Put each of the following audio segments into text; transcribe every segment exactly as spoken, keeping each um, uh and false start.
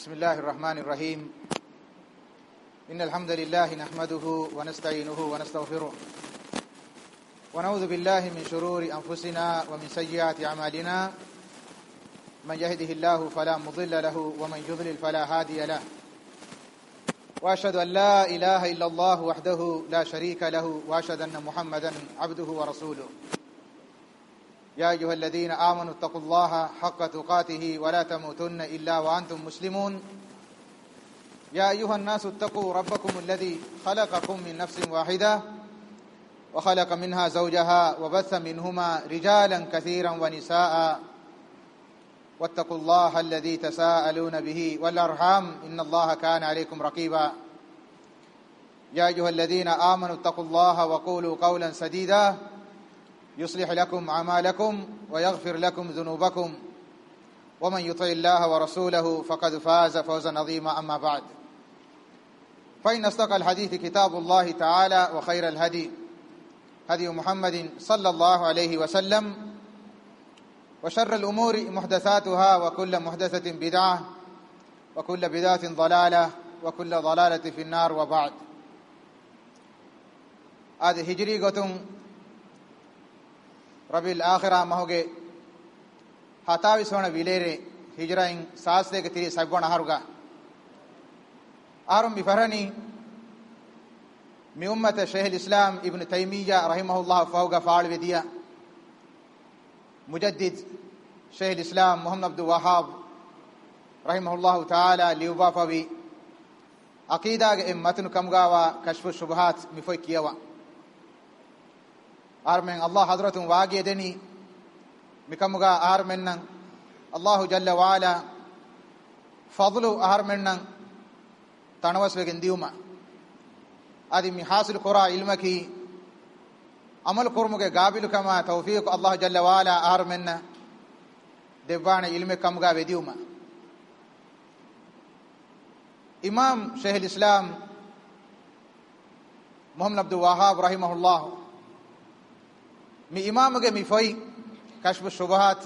بسم الله الرحمن الرحيم. إن الحمد لله نحمده ونستعينه ونستغفره ونعوذ بالله من شرور أنفسنا ومن سيئات أعمالنا. من يهده الله فلا مضل له ومن يضلل فلا هادي له. وأشهد أن لا إله إلا الله وحده لا شريك له وأشهد أن محمدا عبده ورسوله. يا أيها الذين آمنوا اتقوا الله حق تقاته ولا تموتن إلا وأنتم مسلمون. يا أيها الناس اتقوا ربكم الذي خلقكم من نفس واحدة وخلق منها زوجها وبث منهما رجالا كثيرا ونساء واتقوا الله الذي تساءلون به والأرحام إن الله كان عليكم رقيبا. يا أيها الذين آمنوا اتقوا الله وقولوا قولا سديدا يصلح لكم أعمالكم ويغفر لكم ذنوبكم ومن يطع الله ورسوله فقد فاز فوزا عظيما. أما بعد، فإن أصدق الحديث كتاب الله تعالى وخير الهدي هدي محمد صلى الله عليه وسلم وشر الأمور محدثاتها وكل محدثة بدعة وكل بدعة ضلالة وكل ضلالة في النار. وبعد، هذه هجري قتم ربي الآخرة مهوغي هتاوي سونا بيليري هجرين ساسدे كتير سبعون هاروغا آرم بفرني من أمة شيخ الإسلام ابن تيمية رحمه الله فوق فعل بديا مجدد شيخ الإسلام محمد عبد الوهاب رحمه الله تعالى ليوبافا بي عقيدة متن كمغاوا كشف الشبهات مفوي كيوا آرمن الله حضرت واقع دني مكمغا آرمن الله جل وعلا فضل آرمن تنوس وگن ديوما ادي مي حاصل قرا علمك عمل قرمك قابل كما توفيق الله جل وعلا آرمن دبان علم كمغا وديوما. امام شيخ الاسلام محمد عبد الوهاب رحمه الله مي امامك مي فوي كشف الشبهات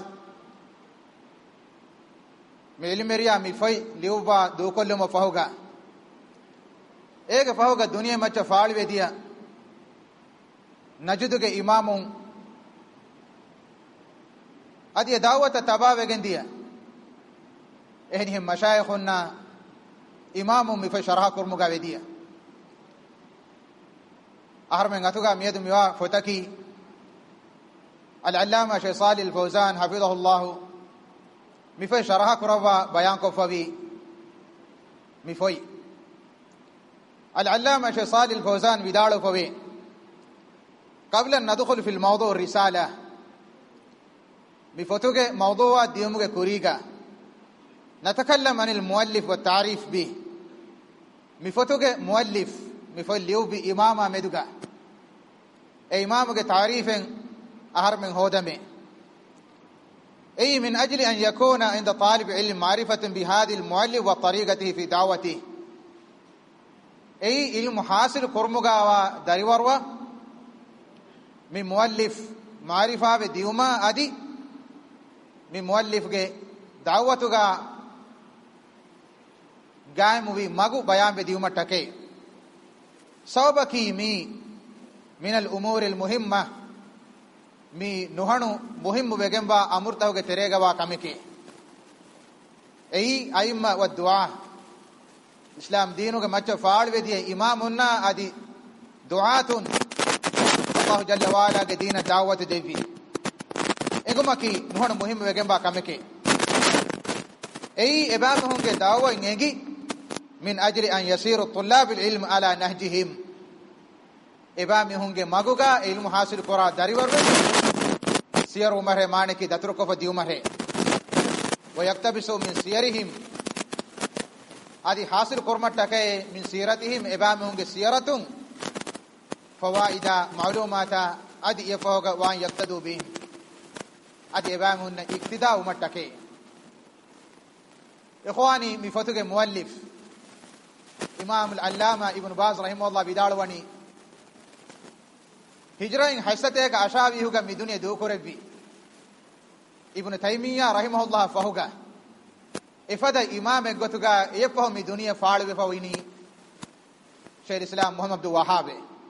مي علمريا مي فوي ليوبا دو كل ما فهوغا ایک فهوغا دنیا مچ فاڑ وے دیا نجد کے اماموں ادی دعوت تبا وگن دیا اہنهم مشایخنا اماموں می فشرح کرمگا وے دیا اہر میں گتوگا میاد میوا فتکی العلامة شيخ صالح الفوزان حفظه الله مفوي شرح كروا بيان كفوي مفوي العلامة شيخ صالح الفوزان بدارو فوي قبل أن ندخل في الموضوع الرسالة مفتوك موضوع ديومك كوريغا نتكلم عن المؤلف والتعريف به مفتوك مؤلف مفوي ليو بإمامة مدوغا إمامك تعريف أهر من هودمه أي من أجل أن يكون عند طالب علم معرفة بهذه المؤلف وطريقته في دعوته أي علم حاصل كرمغا وداريوروا من مؤلف معرفة بديوما أدي من مؤلف کے دعوتگا قائم بھی مغو بیان بديوما ٹکے صوبکی می من الأمور المهمة می نوہنو مهم وگمبا امرتوگے تریگوا کمکی ای ائمہ والدعاء اسلام دینو کے مچ فاڑ وے دی امامنا ادی دعاتن اللہ جل وعلا کے دین دعوت دیوی اگمکی نوہنو مهم وگمبا کمکی ای ابام ہوں کے دعوت نگی من اجل ان يسير طلاب العلم على نهجهم ابام ہوں کے مگوگا علم حاصل کرا دریور سیر عمر مانے کی دترکو فدی عمر ہے ويقتبسوا من سيرهم ادي حاصل کرمٹ لکے من سیرتهم ابام ہوں سیرتم فوائد معلومات ادي يفوق وان يقتدوا بهم ادي ابام ہوں اقتداء امت لکے. اخوانی مفتوک مؤلف امام العلامہ ابن باز رحمه الله بداروانی ہجرین حستے کا اشاوی ہوگا می دنیا دو کرے بھی ابن تیمیہ رحمہ اللہ فہوگا ifada imam eggotuga efahu mi duniya faalu befaw ini shaykh islam muhammad abdul wahhab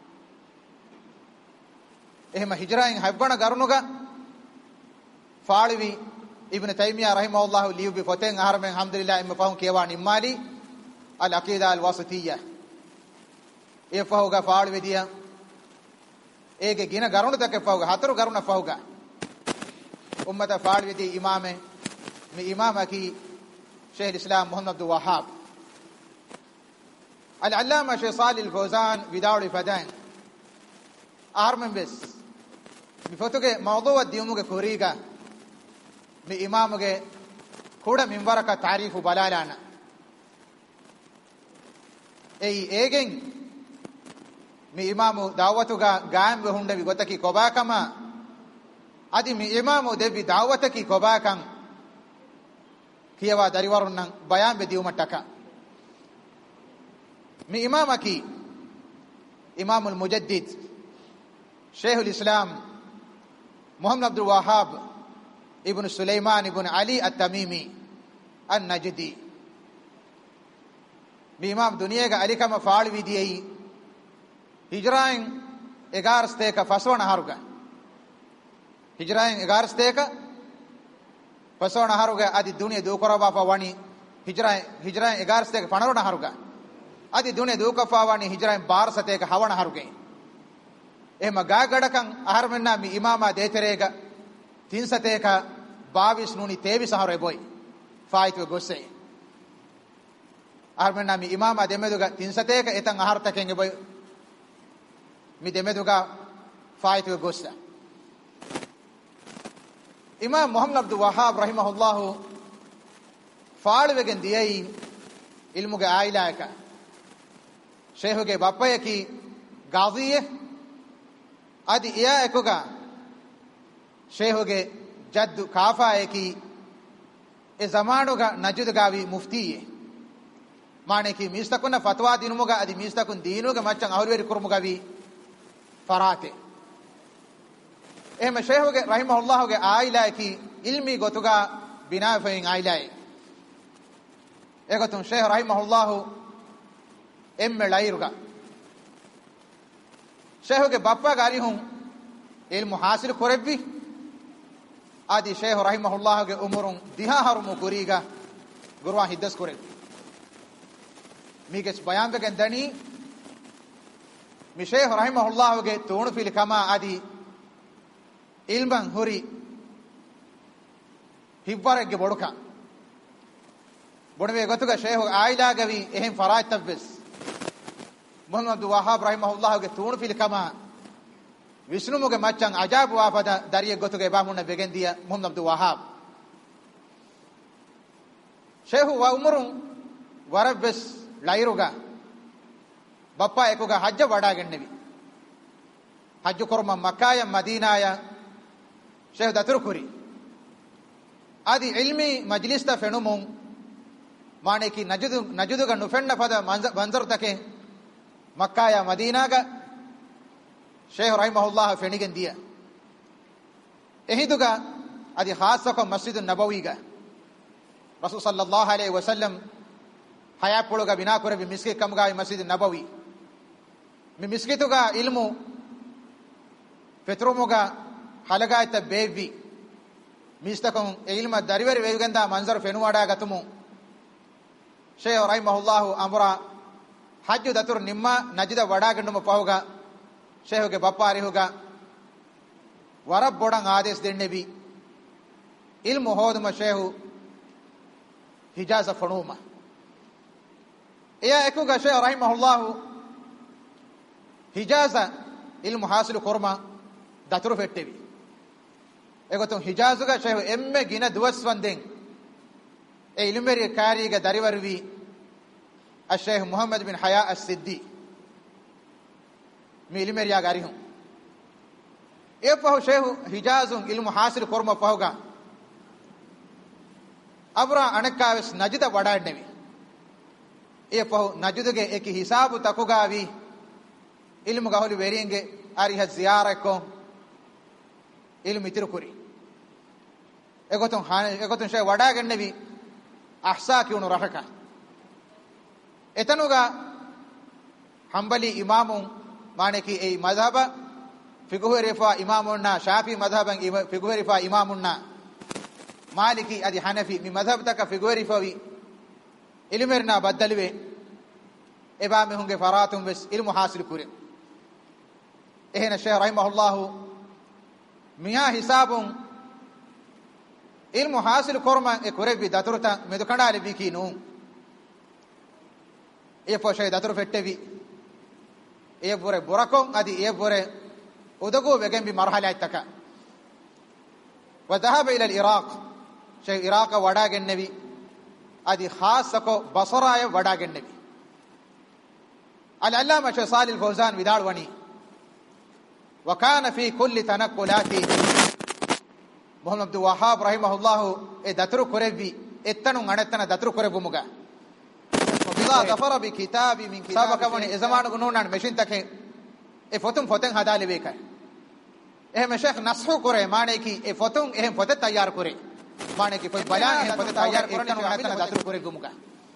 ehma hijrain habbana garunuga faaluwi ibn taymiyyah rahimahullah liyu bi foten aharmen alhamdulillah im fahum kewani mali al aqida al wasitiyya efahu ga faaluwi dia ege gina garunu take fahuga hataru garuna fahuga ummata faaluwi di imame mi imama ki شيخ الإسلام محمد عبد الوهاب العلامة شيخ صالح الفوزان بداول فدان أهرمن بس بفتوك موضوع الديومك كوريغا مي إمامك كودا منبرك تعريف بلالانا أي إيجن مي إمامو دعوتك غام بهند بغتكي كوباكما أدي مي إمامو دبي دعوتكي كوباكم kiyawa dariwarun nan bayan be diumataka mi imamaki imam al-mujaddid shaykh al-islam muhammad abdul wahhab ibn sulaiman ibn ali at-tamimi an-najdi mi imam duniya ga ali kama faal vidiyai hijrain eleven steka faswana haruga hijrain eleven steka fasona haruga adi dunia dukoraba fa wani hijra hijra eleven steka panarona haruga adi dunia dukofa wani hijra twelve steka hawana haruge ehma ga gadakan aharmenna mi imama deterega three steka twenty-two nuni twenty-three hare boy faitwe gosse aharmenna mi imama demeduga three steka etan aharta kenge boy mi demeduga faitwe gossa imam muhammad abdul wahhab rahimahullah faalwegen diyai ilmuge ailaka sheikhuge bappayaki gaziye adi iya ekoga sheikhuge jaddu kafaayaki e zamanuga najudugawi muftiye maneki mistakuna fatwa dinumuga adi mistakun diinuga maccan ahulweri kurmugawi farate ehma sheikhuge rahimahullah ge aila ki ilmi gotuga bina fain aila egotum sheikh rahimahullah emme lairuga sheikhuge bappa gari hum ilmu hasil korebbi adi sheikh rahimahullah ge umurun diha harumu kuriga gurwa hiddas kore miges bayan ge dani mi sheikh rahimahullah ge tunu fil kama adi ilman huri hibbarege boduka bodwe gotuga sheikh aila gawi ehem faraj tabbes muhammad abdul wahhab rahimahullah ge tunu fil kama vishnu muge maccan ajab wa pada dariye gotuga bamunna begendiya muhammad abdul wahhab sheikh wa umrun warabbes lairuga bappa ekuga hajja wada gennevi hajju korma makkaya madinaya sheikh daturkuri adi ilmi majlis ta fenumun mane ki najudu najudu ga nufenna pada manzar take makka ya madina ga sheikh rahimahullah fenigen dia ehiduga adi khassa ko masjid an-nabawi ga rasul sallallahu alaihi wasallam haya puluga bina kore bi miski kam ga masjid an-nabawi mi miskituga ilmu petromuga halagaita bevi mistakon ilma dariveri veganda manzar fenuwada gatumu sheikh rahimahullah amra hajju datur nimma najida wada ganduma pahuga sheikh ge bappa arihuga warab bodan ades dennebi ilmu hoduma sheikh hijaz fanuma eya ekuga sheikh rahimahullah hijaza ilmu hasil korma datur fettevi egotum hijazuga sheikh emme gina duwas wanden e ilmeri kariga dariwarvi al-sheikh muhammad bin haya as-siddi mi ilmeri ya garihum e pahu sheikh hijazun ilmu hasil korma pahuga abra anakaves najida wadaadnevi e pahu najuduge eki hisabu takugavi ilmu gaholi verienge ariha ziyara ko ilmu itirukuri egotum hane egotum shay wada gannevi ahsa kiunu rafaka etanuga hanbali imamun maneki ei madhaba figuherifa imamunna shafi madhaban figuherifa imamunna maliki adi hanafi mi madhab taka figuherifa wi ilmerna baddalwe eba me hunge faratum bes ilmu hasil kure ehna shaykh rahimahullah miya hisabun ilmu hasil korma e kure bi daturta me dukandale bi kinu e fo shay datur fettevi e bore borakon adi e bore udago wegen bi marhala ittaka wa dhahaba ila al-iraq shay iraq wada gennevi adi khasako basra ya wada gennevi al-allama shay salih al-fawzan vidalwani wa kana fi kulli tanaqqulati muhammad abdul wahhab rahimahullah e datur kurevi ettanu anatana datur kurebumuga bila dafara bi kitabi min kitab sabakawani e zamanu gununan machine take e fotum foten hadale be kai eh me sheikh nasxu kore maane ki e fotum eh fote tayyar kore maane ki koi bayan eh fote tayyar ettanu anatana datur kure gumuga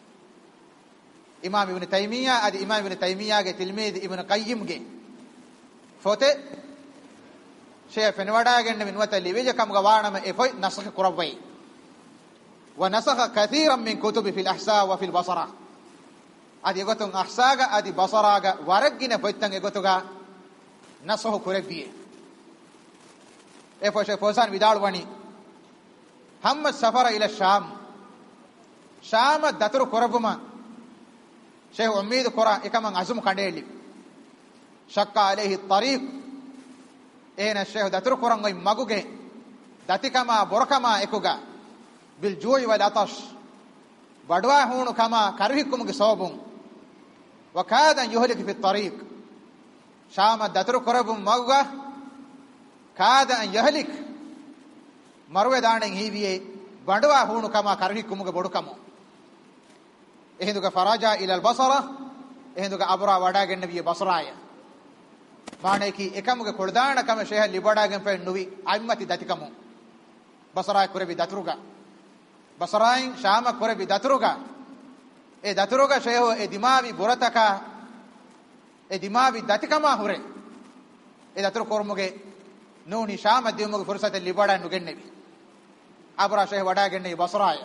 imam ibn taymiyyah adi imam ibn taymiyyah ge tilmid ibn qayyim ge fote sheikh fenwada genne minwata liweje kam ga waanama e foi nasakh kurawai wa nasakha kathiran min kutubi fil ahsa wa fil basara adi gotun ahsaga adi basaraga waragine foittan e gotuga nasakh kurebiye e foi sheikh fawzan vidalwani hamma safara ila sham sham datur kurabuma sheikh ummid qura ikaman azum kandeli shakka alayhi at-tariq ena sheikh datur kurangoi maguge datikama borakama ekuga bil ju'i wal atash badwa hunu kama karhikumuge sobum wa kada yuhlik fi at-tariq shama datur kurabum maguga kada an yahlik marwe danen hiwiye badwa hunu kama karhikumuge bodukamo ehinduga faraja ila al-basra ehinduga abra wada genneviye basraya maaneki ekamuge koldana kama sheha libadagen pe nuvi aimati datikamu basra kurebi datruga basrain shama kurebi datruga e datruga sheho e dimavi borataka e dimavi datikama hure e datru kormuge nuni shama dimuge fursat libadan nugennevi abra sheha wadagen ne basraya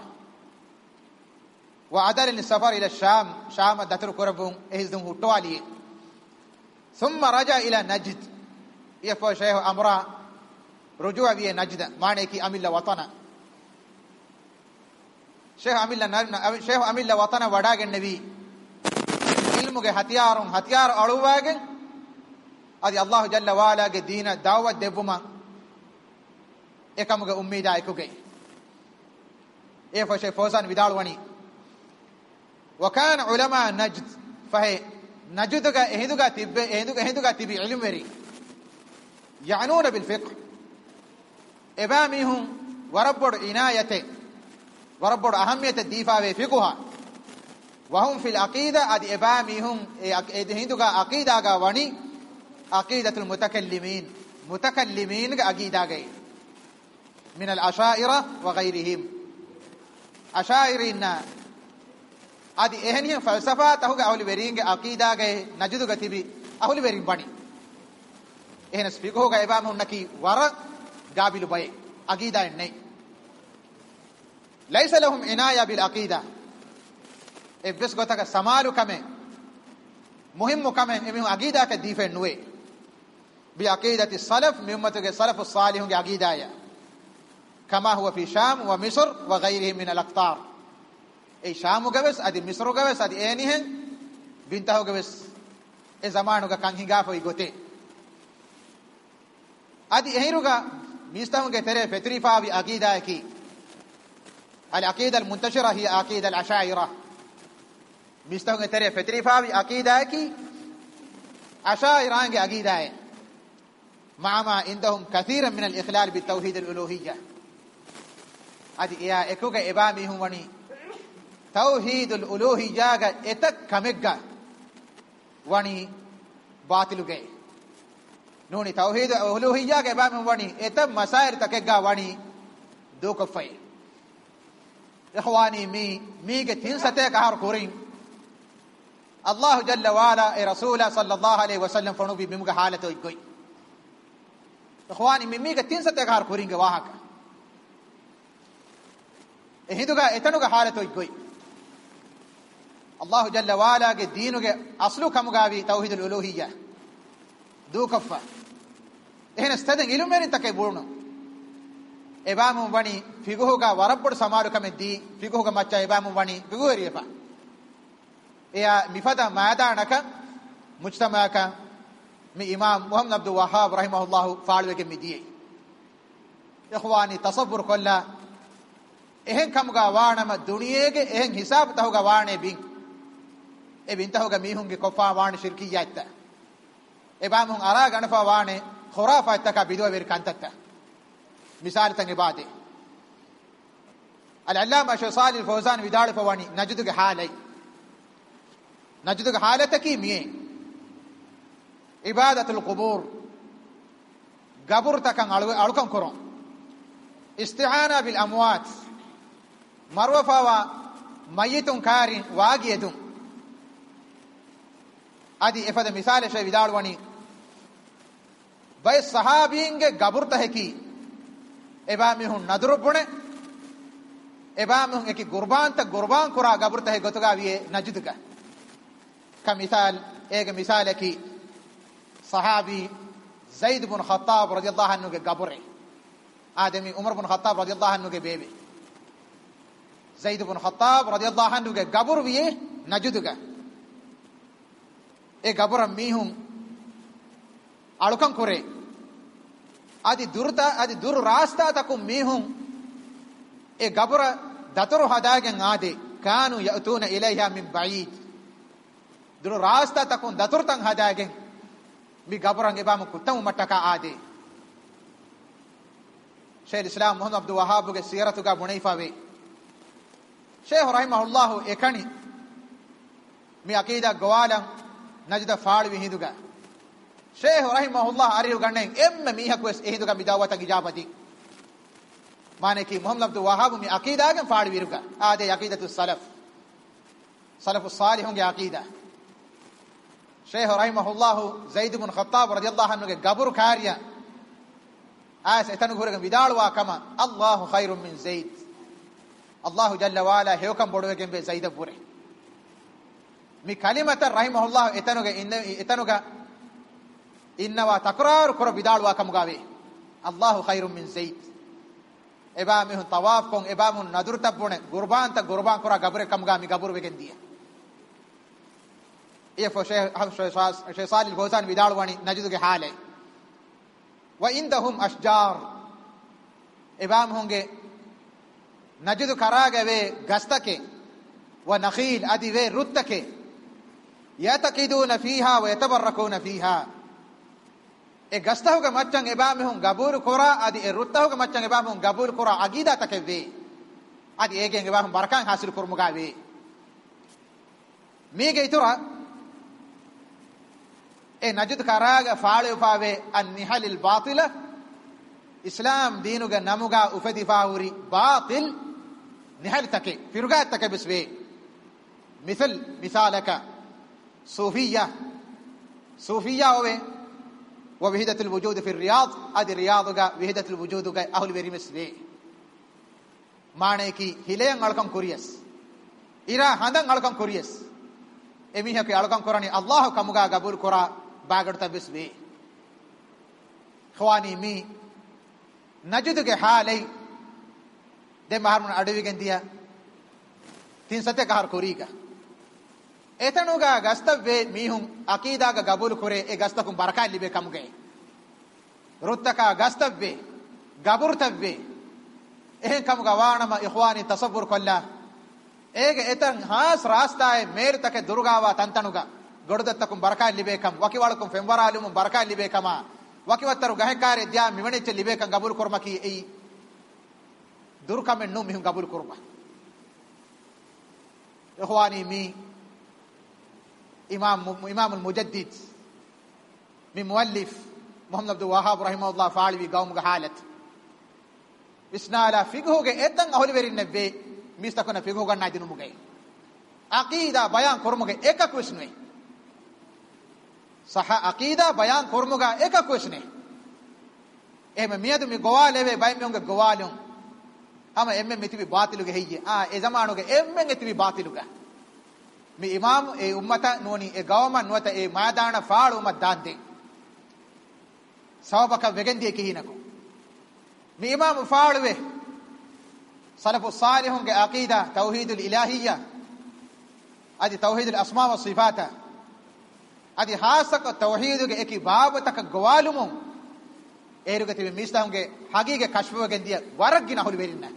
wa adal al-safar ila sham shama datru korabun ehizdum hutwali ثم رجع الى نجد يفو شيخ امرا رجوع بي نجد معنی کی امل وطن شیخ امل شیخ امل وطن وڈاگن نبی علم کے ہتھیاروں ہتھیار اڑواگے ادی اللہ جل وعلا کے دین دعوت دبما ekam کے امید ہے کوگے يفو شيخ فوزان vidalwani وكان علماء نجد فهي نجدغا اهدغا تيب اهدغا اهدغا تيب علم وري يعنون بالفقه ابامهم وربط عنايته وربط اهميه الدفاع فقهها وهم في العقيده ادي ابامهم اهدغا عقيده وني عقيده المتكلمين متكلمين عقيده گئی من الاشاعره وغيرهم اشاعرين adi ehniya falsafa tahuge ahuli weringe aqida ge najudu gatibi ahuli werin bani ehna fiqhu ga ibam unnaki wara gabilu bay aqida nei laysa lahum inaya bil aqida ebes gotaka samalu kame muhimmu kame emi aqida ka difen nuwe bi aqidati salaf mi ummatuge salaf as-salihun ge aqida ya kama huwa fi sham wa misr wa ghayrihim min al-aqtar e shamu gaves adi misro gaves adi enihen bintaho gaves e zamanu ga kan hinga foi gote adi ehiruga mistamu ge tere fetrifa bi aqida ki al aqida al muntashira hi aqida al ashaira mistamu ge tere fetrifa bi aqida ki ashaira ge aqida hai مع ما عندهم كثيرا من الاخلال بالتوحيد الالوهيه adi ya ekuga ebami humani توحيد الالوهيه ga etak kamegga wani batiluge noni توحيد الالوهيه ga bam wani etak masair takegga wani dokafai ikhwani mi mige tin sate ka har kurin Allah jalla wala e rasula sallallahu alaihi wasallam fonu bi bimuga halato igoi ikhwani mi mige tin sate ka har kurin ge wahaka e hinduga etanuga halato igoi Allah jalla wala ge deenuge aslu kamugavi tauhidul uluhiyya du kaffa ehna staden ilumerin take burno ebamu wani figuhuga warabbodu samaru kameddi figuhuga macca ebamu wani figuherifa eya mifada maadanaka mujtamaka mi imam Muhammad Abdul Wahhab rahimahullah faalwege midiye ikhwani tasawwur kolla ehen kamuga waanama duniyege ehen hisab tahuga waane bin e bintahuga mihunge kofa waane shirkiyatta ebamu ara ganafa waane khurafa taka bidwa ver kantatta misal tange baade al-allama Shaykh Salih al-Fawzan vidal fawani najduge halai najduge halataki miye ibadatul qubur gabur takan alukan koron isti'ana bil amwat marwafa wa mayitun karin wagiyedun adi efada misal shay vidal wani bay sahabinge gabur taheki eba mihun nadru bune eba mihun eki qurban ta qurban kura gabur tahe gotuga wiye najduga ka misal ege misal ki sahabi Zaid ibn Khattab radiyallahu anhu ge gabure adami Umar ibn Khattab radiyallahu anhu ge bebe Zaid ibn Khattab radiyallahu anhu ge gabur wiye najduga e gabura mihun alukan kore adi durta adi dur rasta takum mihun e gabura datoru hadagen ade kanu yatuna ilayha min ba'id dur rasta takum daturtan hadagen mi gaburan ebamu kutam mataka ade Shaykh Islam Muhammad Abdul Wahhab ge siratu ga bunayfa ve Shaykh rahimahullah ekani mi aqida gwalan najda faadwi hinduga Shaykh rahimahullah arihu gannen emme mihaku es ehinduga midawata gijabati mane ki Muhammad Abdul Wahhab mi aqida gen faadwi ruga ade aqidatu salaf salafus salihun ge aqida Shaykh rahimahullah Zaid ibn Khattab radiyallahu anhu ge gabur karya as etanu guregen vidalwa kama Allahu khairun min Zaid Allahu jalla wala hewkam boduwegen be Zaid bure mi kalimata rahimahullah etanuga etanuga innawa takrar kor bidalwa kamugave Allahu khairun min Zaid eba mehun tawaf kon eba mun nadur tabune qurban ta qurban kora gabure kamuga mi gabur wegen dia ye fo Shaykh Shaykh Salih al-Fawzan bidalwani najduge hale wa indahum ashjar eba mehunge najdu karagave gastake wa nakhil adive ruttake yataqiduna fiha wa yatabarrakuna fiha e gastahuga maccan ebamehun gabur kora adi e ruttahuga maccan ebamehun gabur kora agida takeve adi egen ebamehun barakan hasil kurmuga ve mege itura e najd karaga faale upave an nihal al batila islam deenuga namuga ufadi fauri batil nihal take firuga take bisbe مثل مثالك صوفية صوفية هو ووحدة الوجود في الرياض ادي رياض کا وحدة الوجود کا اهل بريمس به معنی کی ہلیں اڑکم کوریس ایرا ہندن اڑکم کوریس امیہ کے اڑکم قرانی اللہ کمگا قبول کرا باگڑتا بس به خوانی می نجد کے حالی دے مہرمن اڑوی گندیا تین ستے کہر کوری کا etanuga gastave mihun aqida ga gabul kore e gastakum baraka libe kamge ruttaka gastave gaburtave eh kamga waanama ikhwani tasawwur kolla ege etan has rastae mer take durgawa tantanuga godudattakum baraka libe kam wakiwalakum femwaralum baraka libe kama wakiwattaru gahekare dia miwaniche libe kam gabul kormaki ei durkamen nu mihun gabul korba ikhwani mi إمام إمام المجدد من مؤلف محمد عبد الوهاب رحمه الله فعل في قوم حالت بسنا لا فقه إتن أهل بري النبي mistakona fiqhu ganna dinumuge aqida bayan kormuge eka kusne saha aqida bayan kormuga eka kusne ehme miyadu mi gowaleve bay mi unge gowalun ama emme mitibi batiluge heyye a e zamanuge emme ngetibi batiluge mi imam e ummata noni e gawma nuwata e madana faalu ummat dande sawabaka vegendi kihinako mi imam faaluwe salafu salihun ge aqida tauhidul ilahiyya adi tauhidul asma wa sifata adi hasak tauhiduge eki babataka gwalumu erugati me mistahunge hagige kashfuwa gendiya waragina holi werinna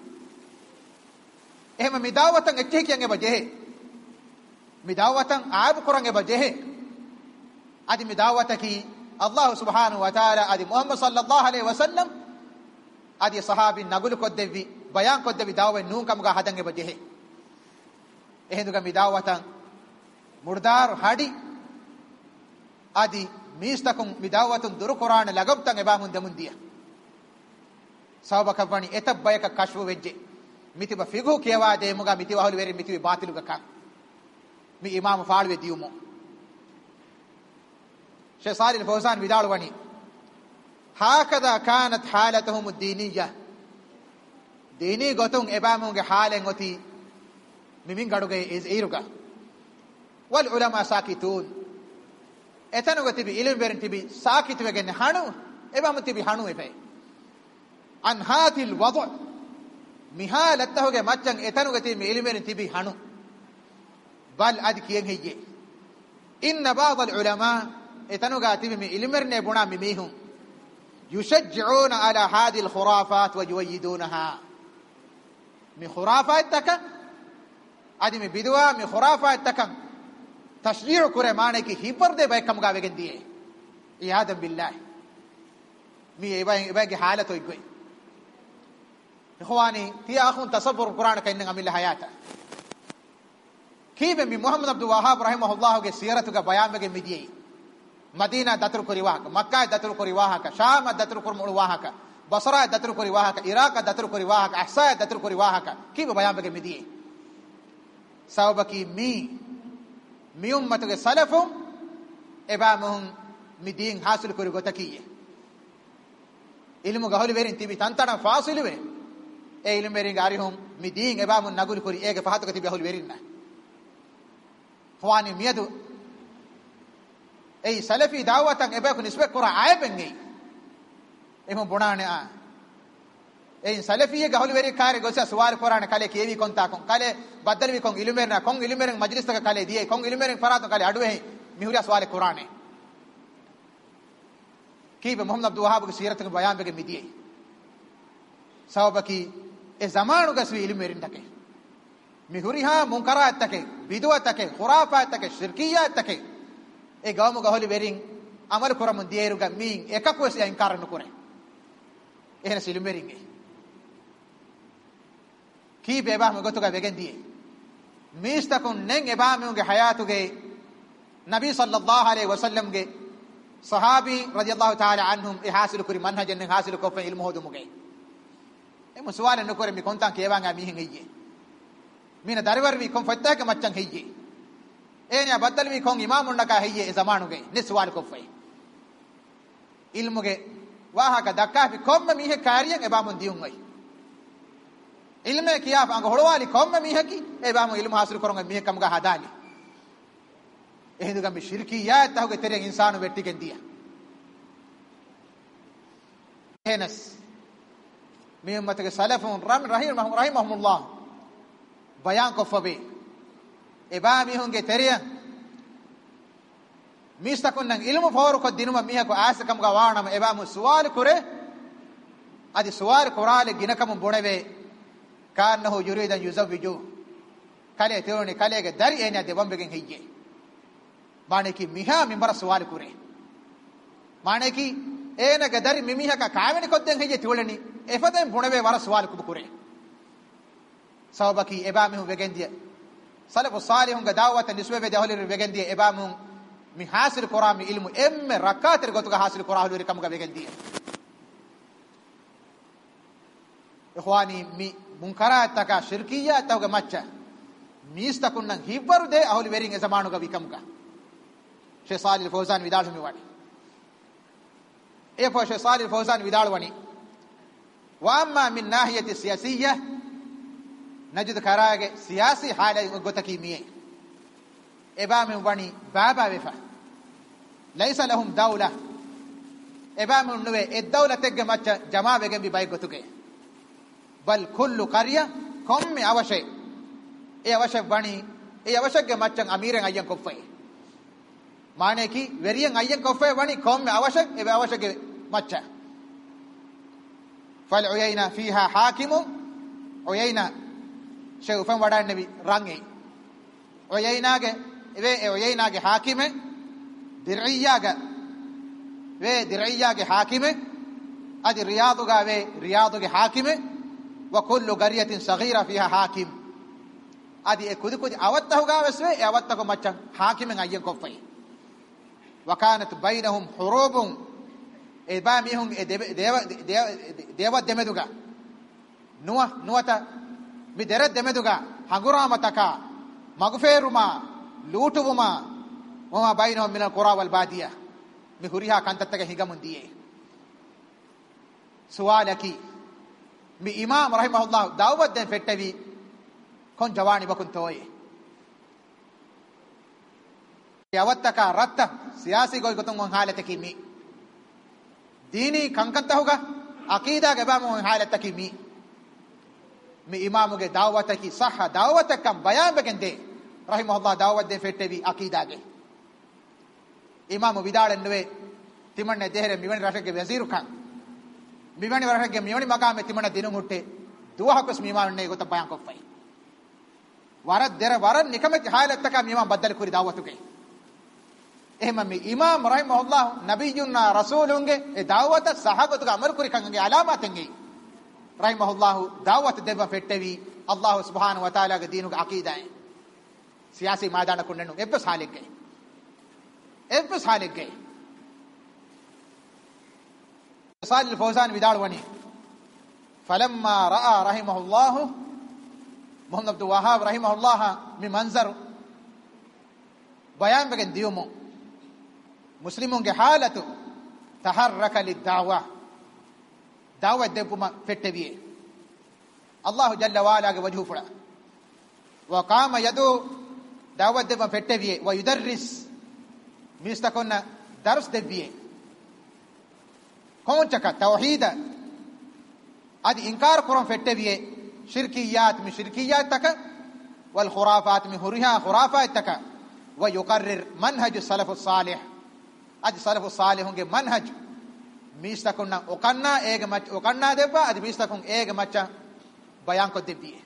ehma midawatan ecche kiyange bajehe midawatan aab kurange bajehe adi midawataki Allah subhanahu wa ta'ala adi Muhammad sallallahu alaihi wasallam adi sahabi nagul koddevi bayan koddevi dawe nun kamga hadange bajehe ehenduga midawatan murdar hadi adi mistakun midawatun dur Qur'an lagabtan ebamun demundiya sawbaka bani etabbayaka kashfu wejje mitiba fiqhu kiyawa de muga mitiba holi weri mitibi batiluga kan mi imam faalwe diumo Shaykh Salih al-Fawzan vidalwani hakada kanat halatuhum ad-diniyya dini gotun ebamunge halen oti mimin gaduge is iruga wal ulama sakitun etanu tibi ilm berin tibi sakit wegen hanu ebam tibi hanu epe an hatil wadu mihalatahuge maccan etanu tibi ilm berin tibi hanu bal ad kiyen heyye inna ba'd al ulama etanu tibi mi ilm berne buna mi mihum yushajji'una ala hadhihi al khurafat wa yuwayyidunaha mi khurafat taka adi mi bidwa mi khurafat taka tashri'u kure maane ki hibar de bay kam ga wegen diye iyadam billah mi ebay ebay ge halat hoy goy ikhwani ti akhun tasawwur qur'an ka inna amil hayata kibe mi muhammad abdul wahhab rahimahullah ge siratu ga bayan ge midiye madina datur kori wahaka makkah datur kori wahaka sham datur kori wahaka basra datur kori wahaka iraq datur kori wahaka ahsa datur kori wahaka kibe bayan ge midiye sawbaki mi mi ummatuge salafum ebamuhum midin hasil kori gotakiye ilmu gaholi verin tibi tantana fasil ve e ilmu verin garihum midin ebamun nagul kori ege fahatuge tibi holi verinna khwani miyadu ei salafi dawatan ebaku nisbe kora aybenge emo bonane a ei salafiye gaholi veri kare gosa suwal korane kale kevi konta kon kale badalwi kon ilumerna kon ilumeren majlis taka kale diye kon ilumeren farato kale aduwe mihura suwal korane kibe muhammad abdul wahhab ke sirat ke bayan bege midiye sawabaki e zamanu gaswi ilumerin take mihuri ha munkarat take bidwa take khurafat take shirkiyat take e gamu gaholi verin amal koramun dieruga min ekakos ya inkar nukure ehna silumeringe ki beba me gotuga vegen diye mistakun nen eba me unge hayatuge nabi sallallahu alaihi wasallam ge sahabi radiyallahu ta'ala anhum e hasil kuri manhajan nen hasil ko fa ilmu hodumuge e muswala nukure mi kontan ke ebanga mi hingeye mina darwar mi kon fatta ke maccan heyye enya badal mi kon imam unnaka heyye e zamanuge ne swal ko fay ilmuge waha ka dakka fi kom mi he kariyan eba mun diungai ilme kiya anga holwali komme mihaki e baamu ilmu hasil koronga mihe kamga hadali ehinduga mi shirkiyat tahuge tere insanu vetti gendiya enas mi ummatige salafun ram rahim rahimahumullah bayan ko fabe e baami honge tere mistakun nang ilmu foru ko dinuma mihe ko asa kamga waanam e baamu suwal kure adi suwal korale ginakam boneve كانه يريد ان يزوجه kale teone kale ge dari ene de bambegen heyye mane ki miha minbar sawal kure mane ki ene ge dari mimiha ka kaaveni kodden heyye tiwoleni efaden bunave war sawal ku kure sawbaki eba mehu vegendiya salafu salihun ge dawata nisbe de holir vegendiya eba mu mi hasil qur'an ilmu emme rakater gotuga hasil qur'an holir kam ge vegendiya ikhwani mi munkarat taka shirkiyya tawga macca mistakun nan hibbaru de ahuli werin e zamanu ga vikamka Sheikh Salih Al-Fawzan vidalu mi wani e po Sheikh Salih Al-Fawzan vidalu wani wa amma min nahiyati siyasiyya najid karage siyasi hala gotaki miye eba min wani baba wefa laysa lahum dawla eba min nuwe e dawla tegge macca jama wegen bi bay gotuge bal kullu qarya kommi awashe e awashe wani e awashe ge maccan amiren ayyan koffay mane ki veriyen ayyan koffay wani kommi awashe e awashe ge macca fal uyayna fiha hakim uyayna shayfan wada nabi rangi uyayna ge ve e uyayna ge hakime dir'iyya ge ve dir'iyya ge hakime adi riyadu ga ve riyadu ge hakime wa kullu qaryatin saghira fiha hakim adi e kudi kudi awattahu ga weswe e awattako maccan hakimen ayyen koffay wa kanat bainahum hurubun e ba mihun e deva deva demeduga nuwa nuwata mi dere demeduga hanguramataka magferuma lutuvuma wama bainahum min alqura wal badiya mi huriha kantattaga higamundiye suwalaki mi imam rahimahullah dawat den fettavi kon jawani bakun toye yawattaka ratta siyasi goy goton on halata kimi dini kankanta hoga aqida ge ba mo halata kimi mi imamu ge dawata ki sahha dawata kam bayan begende rahimahullah dawat den fettavi aqida ge imamu vidalen nwe timanne dehere miwani rashake wazir khan miwani warhage miwani makame timana dinu mutte duwa hakos miman ne gota bayan ko fai warad dera waran nikamet halat taka miman badal kuri dawatu ke ehma mi imam rahimahullah nabiyuna rasulunge e dawata sahabatu ga amal kuri kange alamatengi rahimahullah dawat deba fettevi allah subhanahu wa taala ge dinu ga aqida hai siyasi maidana kunnenu ebbes halige ebbes halige Salih Al-Fawzan vidalu wani falamma ra'a rahimahullah Muhammad Abdul Wahhab rahimahullah mi manzar bayan bagen diyumu muslimun ge halatu taharraka lid-da'wa da'wa debuma fetteviye Allah jalla wa ala ge wajhu fura wa qama yadu da'wa debuma fetteviye wa yudarris mistakonna dars deviye konchaka tawhida adi inkar kuran fetteviye shirkiyat mi shirkiyat taka wal khurafat mi huriha khurafat taka wa yuqarrir manhaj salaf salih adi salaf salih honge manhaj mistakonna okanna ege mach okanna debba adi mistakon ege macha bayan ko debbiye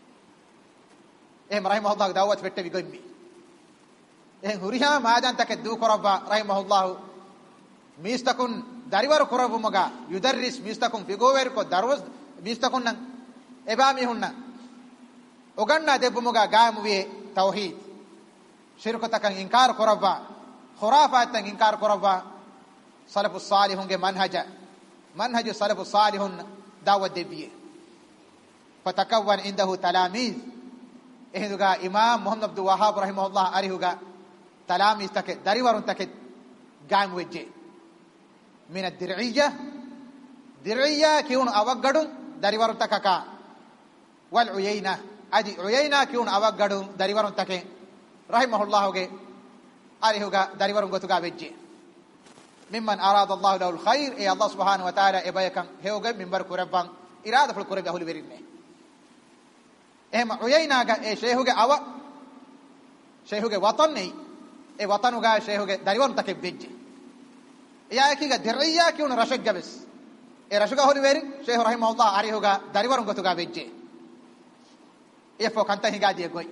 em rahimahullah dawat fettevi gommi en huriha madan taka du koraba rahimahullah mistakon dariwaru korabumaga yudarris mistakun figower ko darwas mistakun nan ebami hunna oganna debumuga gaamuwe tauhid shirku takan inkar koraba khurafat tan inkar koraba salafus salihun ge manhaja manhaj salafus salihun dawat debiye fatakawwan indahu talamiz ehduga imam muhammad abdul wahhab rahimahullah arihuga talamiz take dariwarun take gaamuwe من الدرعية درعية كيون أوغدون داريوارون تكاكا والعيينة أدي عيينة كيون أوغدون داريوارون تكي رحمه الله وجه أريهوغا داريوارون غتوغا بيجي ممن أراد الله له الخير إيه الله سبحانه وتعالى إبايكم هيوغا منبر كربان إرادة في الكرب أهل بيرينه إيه عيينة إيه شيهوغا أوا شيهوغا وطني إيه وطنوغا شيهوغا داريوارون تكي بيجي يا كيغا دريا كيون رشق جبس اي رشق هولي ويرين شيخ رحمه الله اريهوغا داريورون غتوغا بيجي يفو كانتا هيغا دي غوي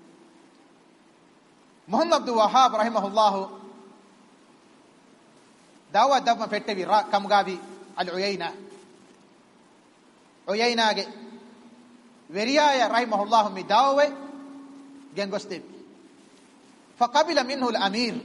محمد عبد الوهاب رحمه الله دعوة دفن فتبي را كمغابي العيينة عيينة وريايا رحمه الله من دعوة جنغستيب فقبل منه الأمير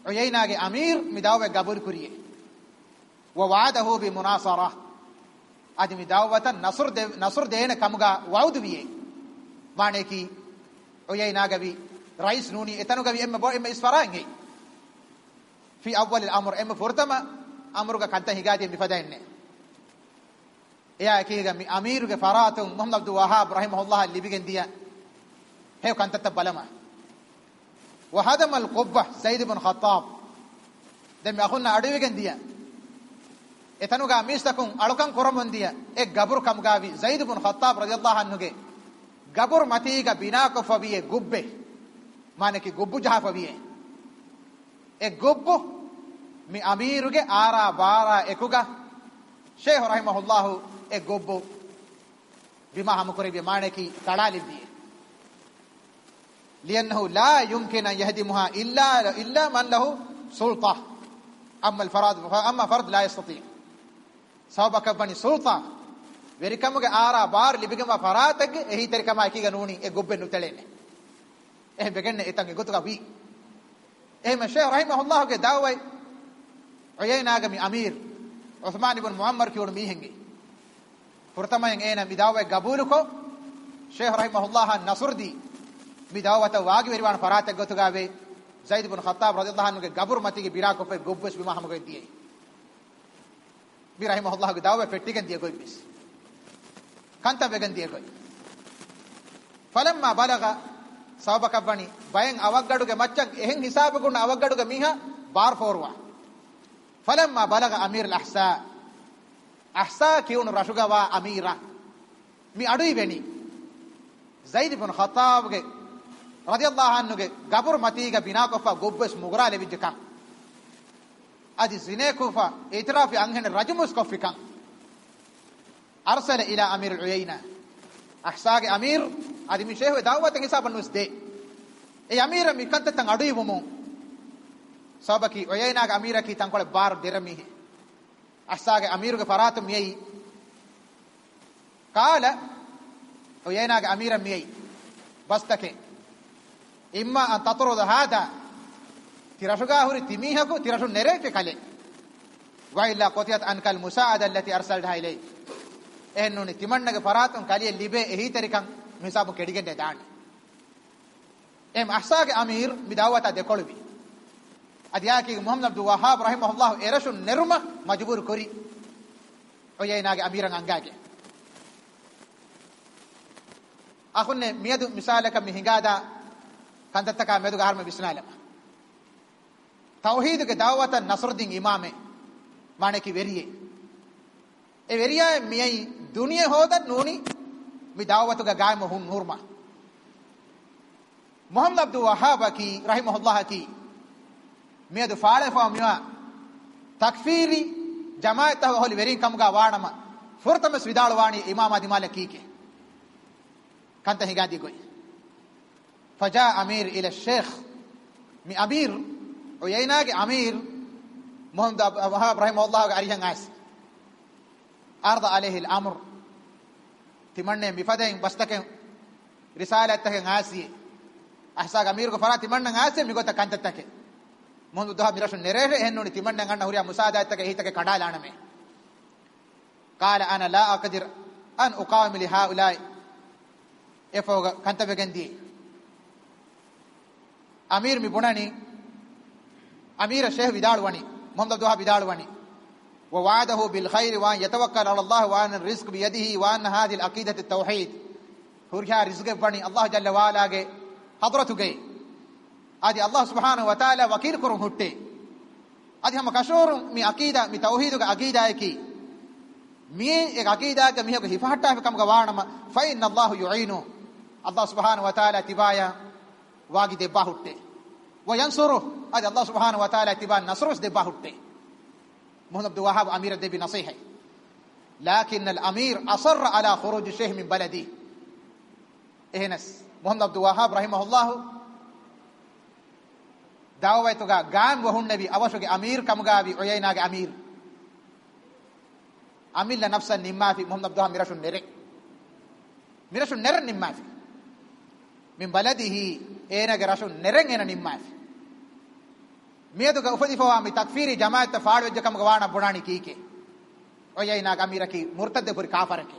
عيينة أمير من دعوة قبول كريه ووعده بمناصرة adi mi dawwata nasr de nasr deena kamuga waudu wiye mane ki uyayna gavi rais nuni etanu gavi emme bo emme isfarange fi awwal al amr emme furtama amruga kanta higadi mi fadainne eya kiga mi amiruge faratun muhammad abdul wahhab rahimahullah libigen dia he kanta tabalama wa hadama al qubba zaid ibn khattab dem akhunna aduwigen dia etanuga mistakun alukan koromondiya e gabur kamgavi zaid ibn khattab radiyallahu anhu ge gabur matiga bina ko fabiye gubbe mane ki gubbu jaha fabiye e gubbu mi amiruge ara bara ekuga sheikh rahimahullah e gubbu bima ham kore bi mane ki talali bi liannahu la yumkin an yahdimuha illa illa man lahu sulta amma al farad amma fard la yastati sabaka bani sulta verikamuge ara bar libigama faratege ehi terikama ekiga nuni e gobbe nutelene eh begenne etange gotuga wi eh ma shaykh rahimahullah ge dawai uyayna ga mi amir uthman ibn muammar ki on mi henge furtamayen ena mi dawai gabulu ko shaykh rahimahullah nasrdi mi dawata wagi veriwan faratege gotuga ve zaid ibn khattab radhiyallahu anhu ge gabur matige birako pe gobbes bima hamuge diye bi rahimahullah ge dawa pettigen diye koy bis kanta begen diye koy falamma balaga sabaka bani bayen awaggaduge maccan ehen hisabe gun awaggaduge miha bar forwa falamma balaga amir al ahsa ahsa kiun rashuga wa amira mi adui beni zaid ibn khattab ge radiyallahu anhu ge gabur matiga bina ko fa gobbes mugra le bijkan adi zine kufa itirafi angen rajmus kofikan arsala ila amir al-uyayna ahsage amir adi mi shehu dawatan hisaban nusde e amira mi kanta tan adu ibumu sabaki uyayna ga amira ki tan kole bar dirami ahsage amiru ge faratum yei qala uyayna ga amira mi yei bastake imma an tatrud hada tirashuga huri timihaku tirashu nereke kale wa illa qatiyat anka al musaada allati arsaltaha ilay ennuni timannage faratun kaliye libe ehi terikan misabu kedigende daan em ahsage amir midawata de kolbi adiyaki muhammad abdul wahhab rahimahullah erashu neruma majbur kori oyeynage amiran angage akhunne miyadu misalaka mihingada kantataka medu garma bisnalama tawhid ke dawata nasruddin imame mane ki veriye e veriya miyai duniya hodan nuni mi dawatu ga gaim hun nurma muhammad abdul wahhab ki rahimahullah ki miyadu faale fa miya takfiri jamaat ta holi verin kam ga waanama furtama svidal wani imam adimala kike kanta higadi goy faja amir ila sheikh mi amir uyayna ge amir muhammad abdul wahhab rahimahullah ga arihan as arda alayhi al-amr timanne mifadain bastake risalat take ngasi ahsa amir ko farati manna ngasi mi gota kantatake muhammad abdul mirashun nerere hennuni timanne ganna huriya musaadat take hitake kadalana me qala ana la aqdir an uqawim li haula efoga kantabe gandi amir mi bunani amir sheikh vidalwani muhammad abdul wahab vidalwani ووعده بالخير وان يتوكل على الله وان الرزق بيده وان هذه العقيده التوحيد هوريا رزق بني الله جل وعلا کے حضرت گئے ادي الله سبحانه وتعالى وكيل کرن ہٹے ادي ہم کشور می عقیدہ می توحید کا عقیدہ ہے کہ می ایک عقیدہ کہ می کو حفاظت ہے کم گوانما فإن الله يعين الله سبحانه وتعالى تبايا واگی دے باہٹے وينصره ادي الله سبحانه وتعالى تبا نصر دے باہٹے محمد عبد الوهاب امير الدبي نصيحه لكن الامير اصر على خروج الشيخ من بلده اهنس محمد عبد الوهاب رحمه الله دعوتك غام وهو النبي اوشك امير كمغابي عييناغ امير اميل نفس نما في محمد عبد الوهاب ميرش نرك ميرش نر نما في من بلده اينغ رش نرن ان نما في ميدو کا افدی فوا می تکفیری جماعت فاڑ وجہ کم گوانا بڑانی کی کے uyayna gamiraki murtadde puri kafarake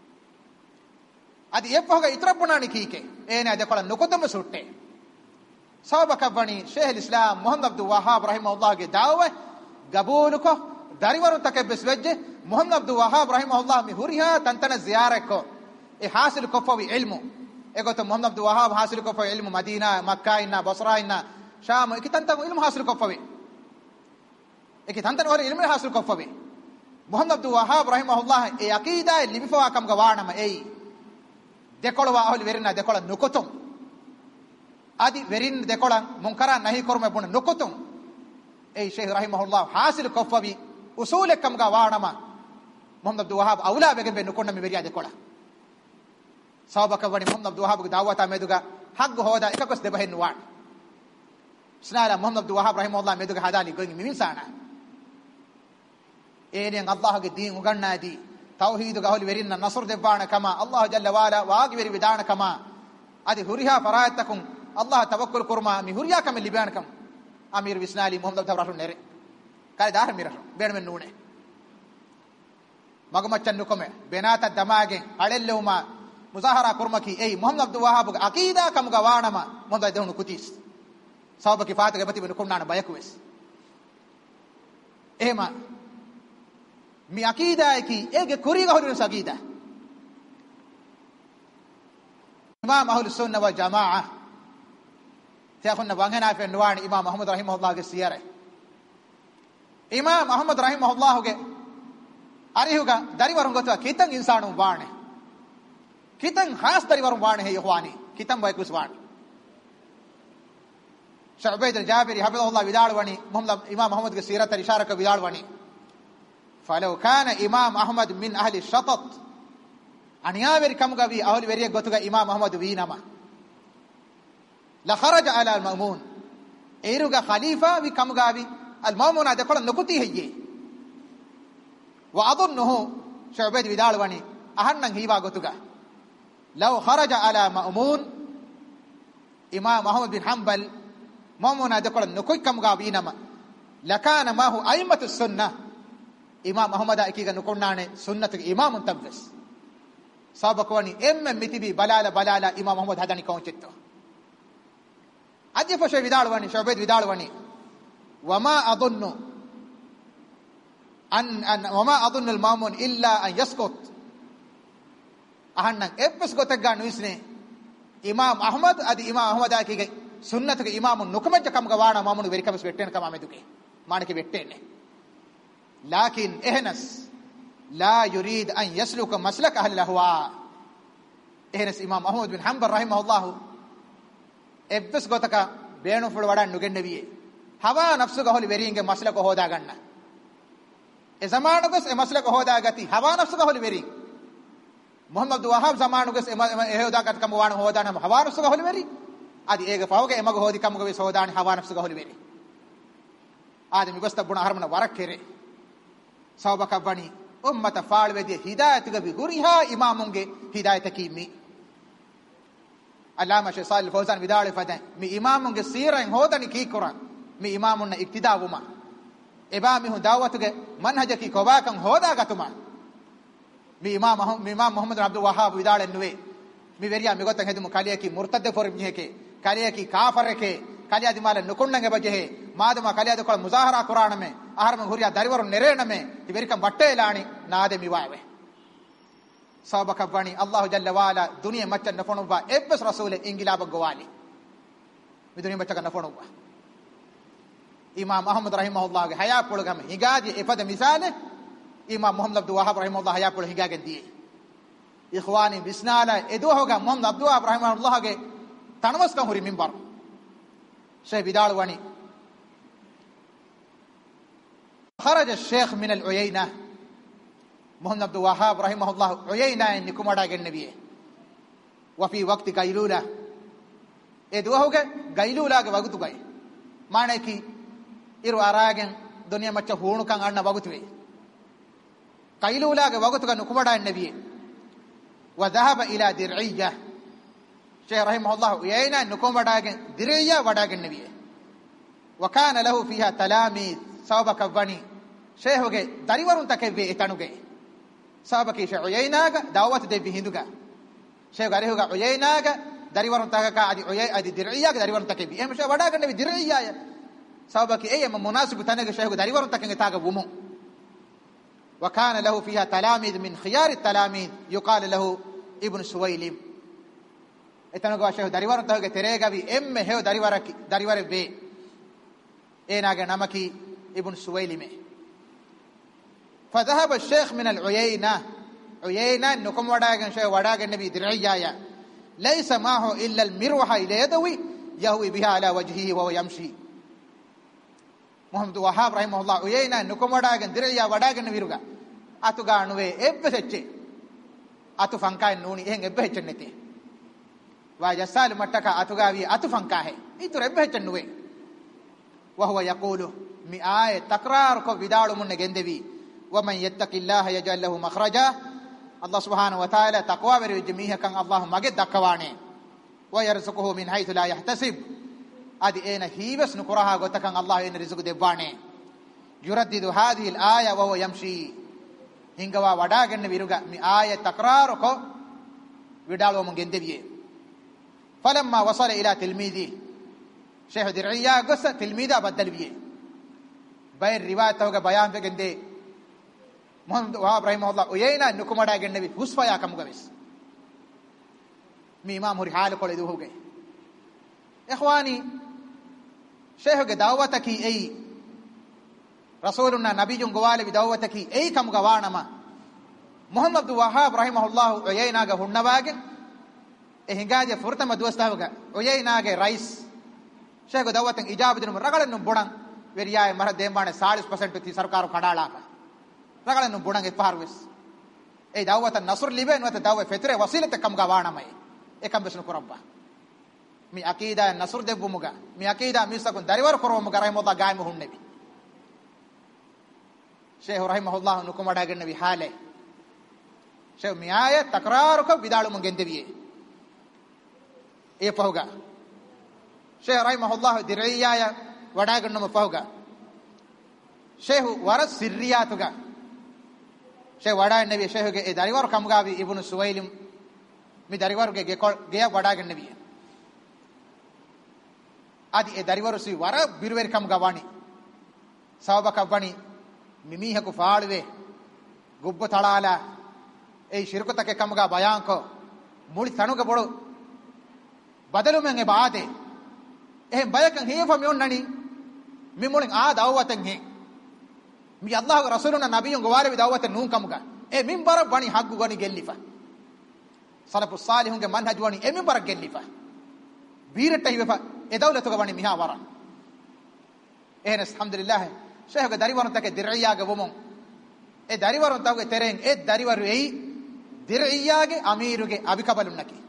adi eppoga itrabunani kike ene ade kola nukotam sutte sabaka bani sheikh al-islam muhammad abdul wahhab rahimahullah ge dawa gabuluko dariwaru takebes wejje muhammad abdul wahhab rahimahullah mi huriha tantana ziyarako e hasil ko fawi ilmu egoto muhammad abdul wahhab hasil ko fawi ilmu madina makkah inna basra inna sham ikitanta ilmu hasil ko fawi ikitanta wari ilmu hasil ko fawi muhammad abdul wahhab rahimahullah e aqida libifa kam gawana ma ei dekolwa ahli verina dekola nukotum adi verin dekola munkara nahi korme bun nukotum ei sheikh rahimahullah hasil kofawi usul kam ga waanama muhammad abdul wahhab awla bege be nukonna mi veriya dekola sabaka wani muhammad abdul wahhab ge dawata meduga haggu hoda ekakos deba hennu waan snala muhammad abdul wahhab rahimahullah meduga hadali goin mi minsana enen allah ge din ugannaadi tawhid ga holi verinna nasr debbaana kama allah jalla wala waagi veri vidana kama adi huriha farayatakum allah tawakkul kurma mi huriya kam liban kam amir visnali muhammad abdul rahman nere kale dar mira ben men nune magmachan nukome benata damage alelluma muzahara kurmaki ei muhammad abdul wahhab ga aqida kam ga waanama monda dehunu kutis sawbaki faata gabati ben kunna bayakwes ema mi aqida ki ege kuriga hodun sagida imam ahlus sunnah wal jamaa tiakhunna bangena fe nuwani imam muhammad rahimahullah ge siyare imam muhammad rahimahullah ge arihuga dariwarun gotwa kitan insanu baane kitan khas dariwarun baane he ikhwani kitan bay kuswan shu'bayd al-jabiri hafidhahullah vidalwani muhammad imam muhammad ge sirat al-ishara ka vidalwani فلو كان امام احمد من اهل الشطط انياور كمغوي اهل وريه غتوغا امام احمد وينما لخرج على المأمون ايروغا خليفه وي كمغاوي المأمون ade kola nukuti heyye واظنه شعبيد vidalwani ahannan hiwa gotuga لو خرج على مأمون امام احمد بن حنبل مأمون ade kola nukuy kamgawi nama لكان ما هو ائمه السنه imam ahmad akiga nukonnaane sunnatu imam tabbas sabakwani emme mitibi balala balala imam ahmad hadani konchitto ajje fashe vidalwani shubayd vidalwani wama adunnu an an wama adunnu al mamun illa an yaskut ahannan eppes gotagga nuisne imam ahmad adi imam ahmad akiga sunnatu imam nukumajja kam gawana mamunu verikabes vetten kama meduke manike vettenne لكن اهنس لا يريد ان يسلك مسلك اهل الاهواء اهنس امام احمد بن حنبل رحمه الله ابس گوتක බේණු ෆුල වඩන් නුගෙන්නවියේ හවා නෆ්සු ගහලි වෙරින්ගේ මස්ලක හොදා ගන්න ඒ සමානකස් ඒ මස්ලක හොදා ගති හවා නෆ්සු ගහලි වෙරින් මුහම්මද් අබ්දුල් වහාබ් සමානකස් ඒ හොදා ගත් කම වාන හොදාන හවා නෆ්සු ගහලි වෙරි আদি ඒගේ පවගේ එමග හොදි කමග වේ සෝදාන හවා නෆ්සු ගහලි වෙරි ආදි මිගස්ත බුණ හරමන වරක් කෙරේ sawbaka bani ummata faalwedi hidayatuga bi guriha imamunge hidayataki mi allama shaykh salih fawzan vidale fadan mi imamunge siran hodani ki quran mi imamunna iktidawuma eba mi hu dawatuge manhajaki kobakan hoda gatuma mi imam mi imam muhammad abdul wahhab vidale nuwe mi veriya mi gotan hedumu kaliyaki murtadde for miheke kaliyaki kafareke kaliyadi mala nukunnange bajehe madama kaliyadi kola muzahara quraname aharma huriya dariwaru nerename iverikam wattelaani naade miwawe sabaka bani allah jalla wala duniya macca nafonuba ebbes rasule ingilaba gowali mi duniya macca nafonuba imam ahmad rahimahullah ge haya pulugame higaji efada misale imam muhammad abdul wahhab rahimahullah haya pul higagen diye ikhwani bisnala edu hoga muhammad abdul wahhab rahimahullah ge tanwaska huri minbar شيخ بدالواني خرج الشيخ من العيينة محمد عبد الوهاب رحمه الله عيينة انكم اڑا النبي وفي وقت قيلولة ادوه قيلولة وقت گئے معنی کی ಇರು ಅರಾಗೆನ್ ದುನಿಯಾ ಮಚ್ಚ ಹೂಣು ಕಂ ಅಣ್ಣ ವಗುತುವೆ قيلولة وقت نكمڑا النبي وذهب الى درعية شيخ رحمه الله يينا نكون وداغن دريا وداغن نبي وكان له فيها تلاميذ سوبك بني ಶೇಹುಗೆ ದರಿವರುನ್ ತಕೆವ್ವೆ ಎತನುಗೆ ಸಾಬಕಿ ಶೇ ಉಯೈನಾಗ ದಾವತ್ ದೆಬ್ಬಿ ಹಿಂದುಗ ಶೇಹು ಅರಿಹುಗ ಉಯೈನಾಗ ದರಿವರುನ್ ತಕಕ ಅದಿ ಉಯೈ ಅದಿ ದಿರಯ್ಯಾಗ ದರಿವರುನ್ ತಕೆವ್ವಿ ಎಹಮ ಶೇ ವಡಾಗಂಡೆ ದಿರಯ್ಯಾಯ ಸಾಬಕಿ ಎ ಎಮ ಮುನಾಸಿಬು ತನಗೆ ಶೇಹು ದರಿವರುನ್ ತಕೆಂಗೆ ತಾಗ ವುಮು وكان له فيها تلاميذ من خيار التلاميذ يقال له ابن سويلم එතනක වාශය දරිවරන් තවගේ තෙරේගවි එම්මෙ හේව දරිවරකි දරිවර වේ ඒනාගේ නමකි ඉබ්න් සුවයිලිමේ فذهب الشيخ من العيينة عيينة نكم وداغن شيء وداغن نبي درعيايا ليس معه إلا المروحة إلى يدوي يهوي بها على وجهه وهو يمشي محمد وهاب رحمه الله عيينة نكم وداغن درعيا وداغن نبيرغا أتوغا نوي إبسچي أتو فانكاي نوني إهن إبسچنتي واجسال متك أتوغاوي أتو فانكاهي إتو إبسچنوي وهو يقول مي آية تكرار كو بدالو من نگندوي ومن يتق الله يجعل له مخرجا الله سبحانه وتعالى تقوى وري جميع كان الله مگه دكواني ويرزقه من حيث لا يحتسب ادي اين هيبس نكرها غت كان الله ان رزق دباني يردد هذه الايه وهو يمشي hingawa wadaganne viruga mi aya takraru ko vidalo mun gendeviye falamma wasala ila tilmidi shaykh dir'iya gosa tilmida badalviye bay riwayat hoga bayan fe gende محمد وهاب رحمه الله وينا نكمڑا گننبي حسفيا كمگويس مي امام هري حال کو دو ہوگئے اخواني شيخ کے دعوت کی اي رسولنا نبي جون گوال بھی دعوت کی اي کم گوانما محمد وهاب رحمه الله وينا گ ہنواگ اے ہنگاجے فرتم دوستاوگ وينا گ رئيس شيخ دعوت اجابت نم رگلن بڑن ویریائے مر دیمبانے ಚಾಳಿಸ್ ಪರ್ಸೆಂಟ್ ತಿ ಸರ್ಕಾರ ಕಡಾಳಾಕ ರಗಳನ್ನು ಬುಣಂಗೆ ಪಾರ್ವಿಸ್ ಏ ದಾವತ ನಸ್ರ್ ಲಿಬೆನ್ ವತ ದಾವ ಫೆತ್ರೆ ವಸೀಲತ ಕಮ್ಗ ವಾಣಮೈ ಏಕಂ ಬೆಸ್ನ ಕುರಬ್ಬ ಮಿ ಅಕೀದಾ ನಸ್ರ್ ದೆಬ್ಬು ಮುಗ ಮಿ ಅಕೀದಾ ಮಿಸಕು ದರಿವರ್ ಕೊರೋ ಮುಗ ರಹಿಮುಲ್ಲಾ ಗಾಯಮ ಹುಣ್ಣೆಬಿ ಶೇಖ್ ರಹಿಮಹುಲ್ಲಾ ನುಕುಮಡಾಗನ್ನವಿ ಹಾಲೆ ಶೇಖ್ ಮಿಯಾಯ ತಕರಾರು ಕ ಬಿದಾಳು ಮುಂಗೆಂದೆವಿಯೆ ಏ ಪಹುಗ ಶೇಖ್ ರಹಿಮಹುಲ್ಲಾ ದಿರೈಯಾಯ ವಡಾಗನ್ನಮ ಪಹುಗ ಶೇಖ್ ವರ ಸಿರ್ರಿಯಾತುಗ ಶೇ ವಡಾ ನಬಿ ಶೇಹುಗೆ ಎ ದರಿವರ್ ಕಮ್ಗಾವಿ ಇಬ್ನು ಸುವೈಲಿಂ ಮಿ ದರಿವರ್ಗೆ ಗೆ ಗೆ ವಡಾಗ ನಬಿ ಆದಿ ಎ ದರಿವರ್ ಸಿ ವರ ಬಿರುವೆರ್ ಕಮ್ಗವಾಣಿ ಸವಬಕ ಬಣಿ ಮಿಮಿಹಕು ಫಾಳುವೆ ಗುಬ್ಬ ತಳಾಲ ಎ ಶಿರ್ಕತಕ್ಕೆ ಕಮ್ಗ ಬಯಾಂಕೋ ಮುಳಿ ತನುಗ ಬೊಳು ಬದಲು ಮೆಂಗೆ ಬಾದೆ ಎ ಬಯಕಂ ಹೇಫ ಮಿಯೊನ್ ನನಿ ಮಿ ಮುಳಿ ಆ ದಾವತಂ ಹೆ mi allah rasuluna nabiyun goware bi dawata nun kamuga e minbar bani haggu gani gellifa salafus salihun ge manhaj wani e minbar gellifa birata hiwefa e dawlatu ga bani miha wara ehna alhamdulillah shaykh ga dariwaron take dir'iya ga bomon e dariwaron tawge tereng e dariwaru ei dir'iya ge amiru ge abikabalunnaki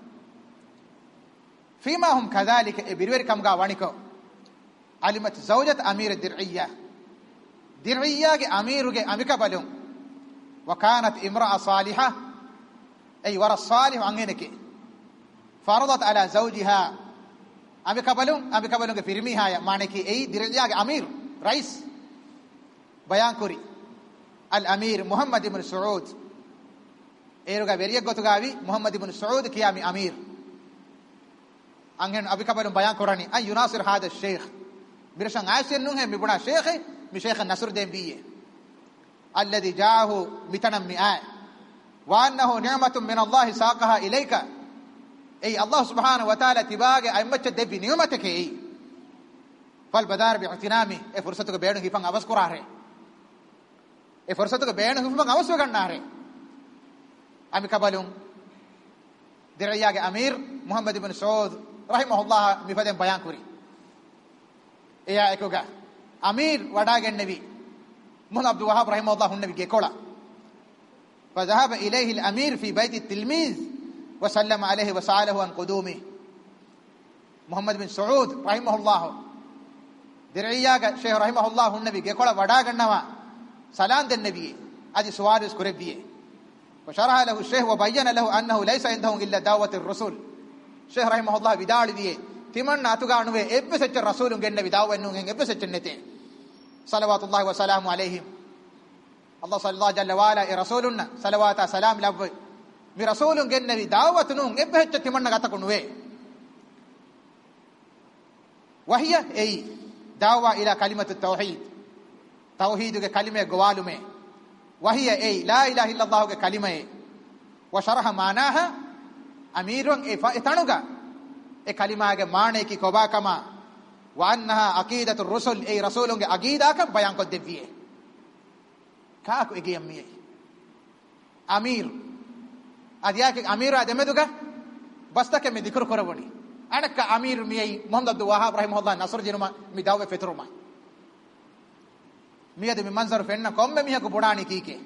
fima hum kadhalika e birwer kamga waniko alimat zawjat amir dir'iya درعية أمير أميك بلون وكانت امرأة صالحة أي ورا الصالح عنينك فرضت على زوجها أميك بلون أميك بلون فرميها معنى أي درعية أمير رئيس بيان كوري الأمير محمد بن سعود إيروغا بريق غتغاوي محمد بن سعود كيامي أمير عنين أميك بلون بيان كوراني أن يناصر هذا الشيخ برشان عاشر نوه مبنا شيخ مشيخ النصر دينبيه الذي جاءه بتنمئات وأنه نعمة من الله ساقها إليك أي الله سبحانه وتعالى تباقى أي مجد دي بنعمتك أي فالبدار باعتنامي أي فرصتك بيانه فان أبس قراره أي فرصتك بيانه فان أبس وقناره أمي كبالون درعياء أمير محمد بن سعود رحمه الله مفادين بيان كوري إيا إكوغا أمير وداغ النبي محمد عبد الوهاب رحمه الله النبي كيكولا فذهب إليه الأمير في بيت التلميذ وسلم عليه وسأله عن قدومه محمد بن سعود رحمه الله درعيا شيخ رحمه الله النبي كيكولا وداغ النوا سلام النبي أدي سؤال سكربيه وشرح له الشيخ وبين له أنه ليس عندهم إلا دعوة الرسول شيخ رحمه الله بدال ديه تمن ناتوغانوه ابسچ رسولون گن نبي داو انو گن ابسچ نته صلوات الله وسلام عليهم Allah sallallahu jalla wala e rasulunna salawata salam labbe mi rasulun gennevi da'wat nun ebbe hecce timanna gata kunuwe wahiya ei da'wa ila kalimatu tauhid tauhid ge kalime gwalume wahiya ei la ilaha illa Allah ge kalime wa sharaha manaha amirun e tanuga e kalima ge maane ki kobakama wa annaha aqidatu rusul ei rasulun ge aqida ka bayan ko deviye kaako ege yammiye amir adiyake amira demeduga bastake me dikru koraboni anaka amir miyai muhammad abdul wahhab rahimahullah nasr jinuma mi dawe fetruma miyade mi manzar fenna komme mihako budani kike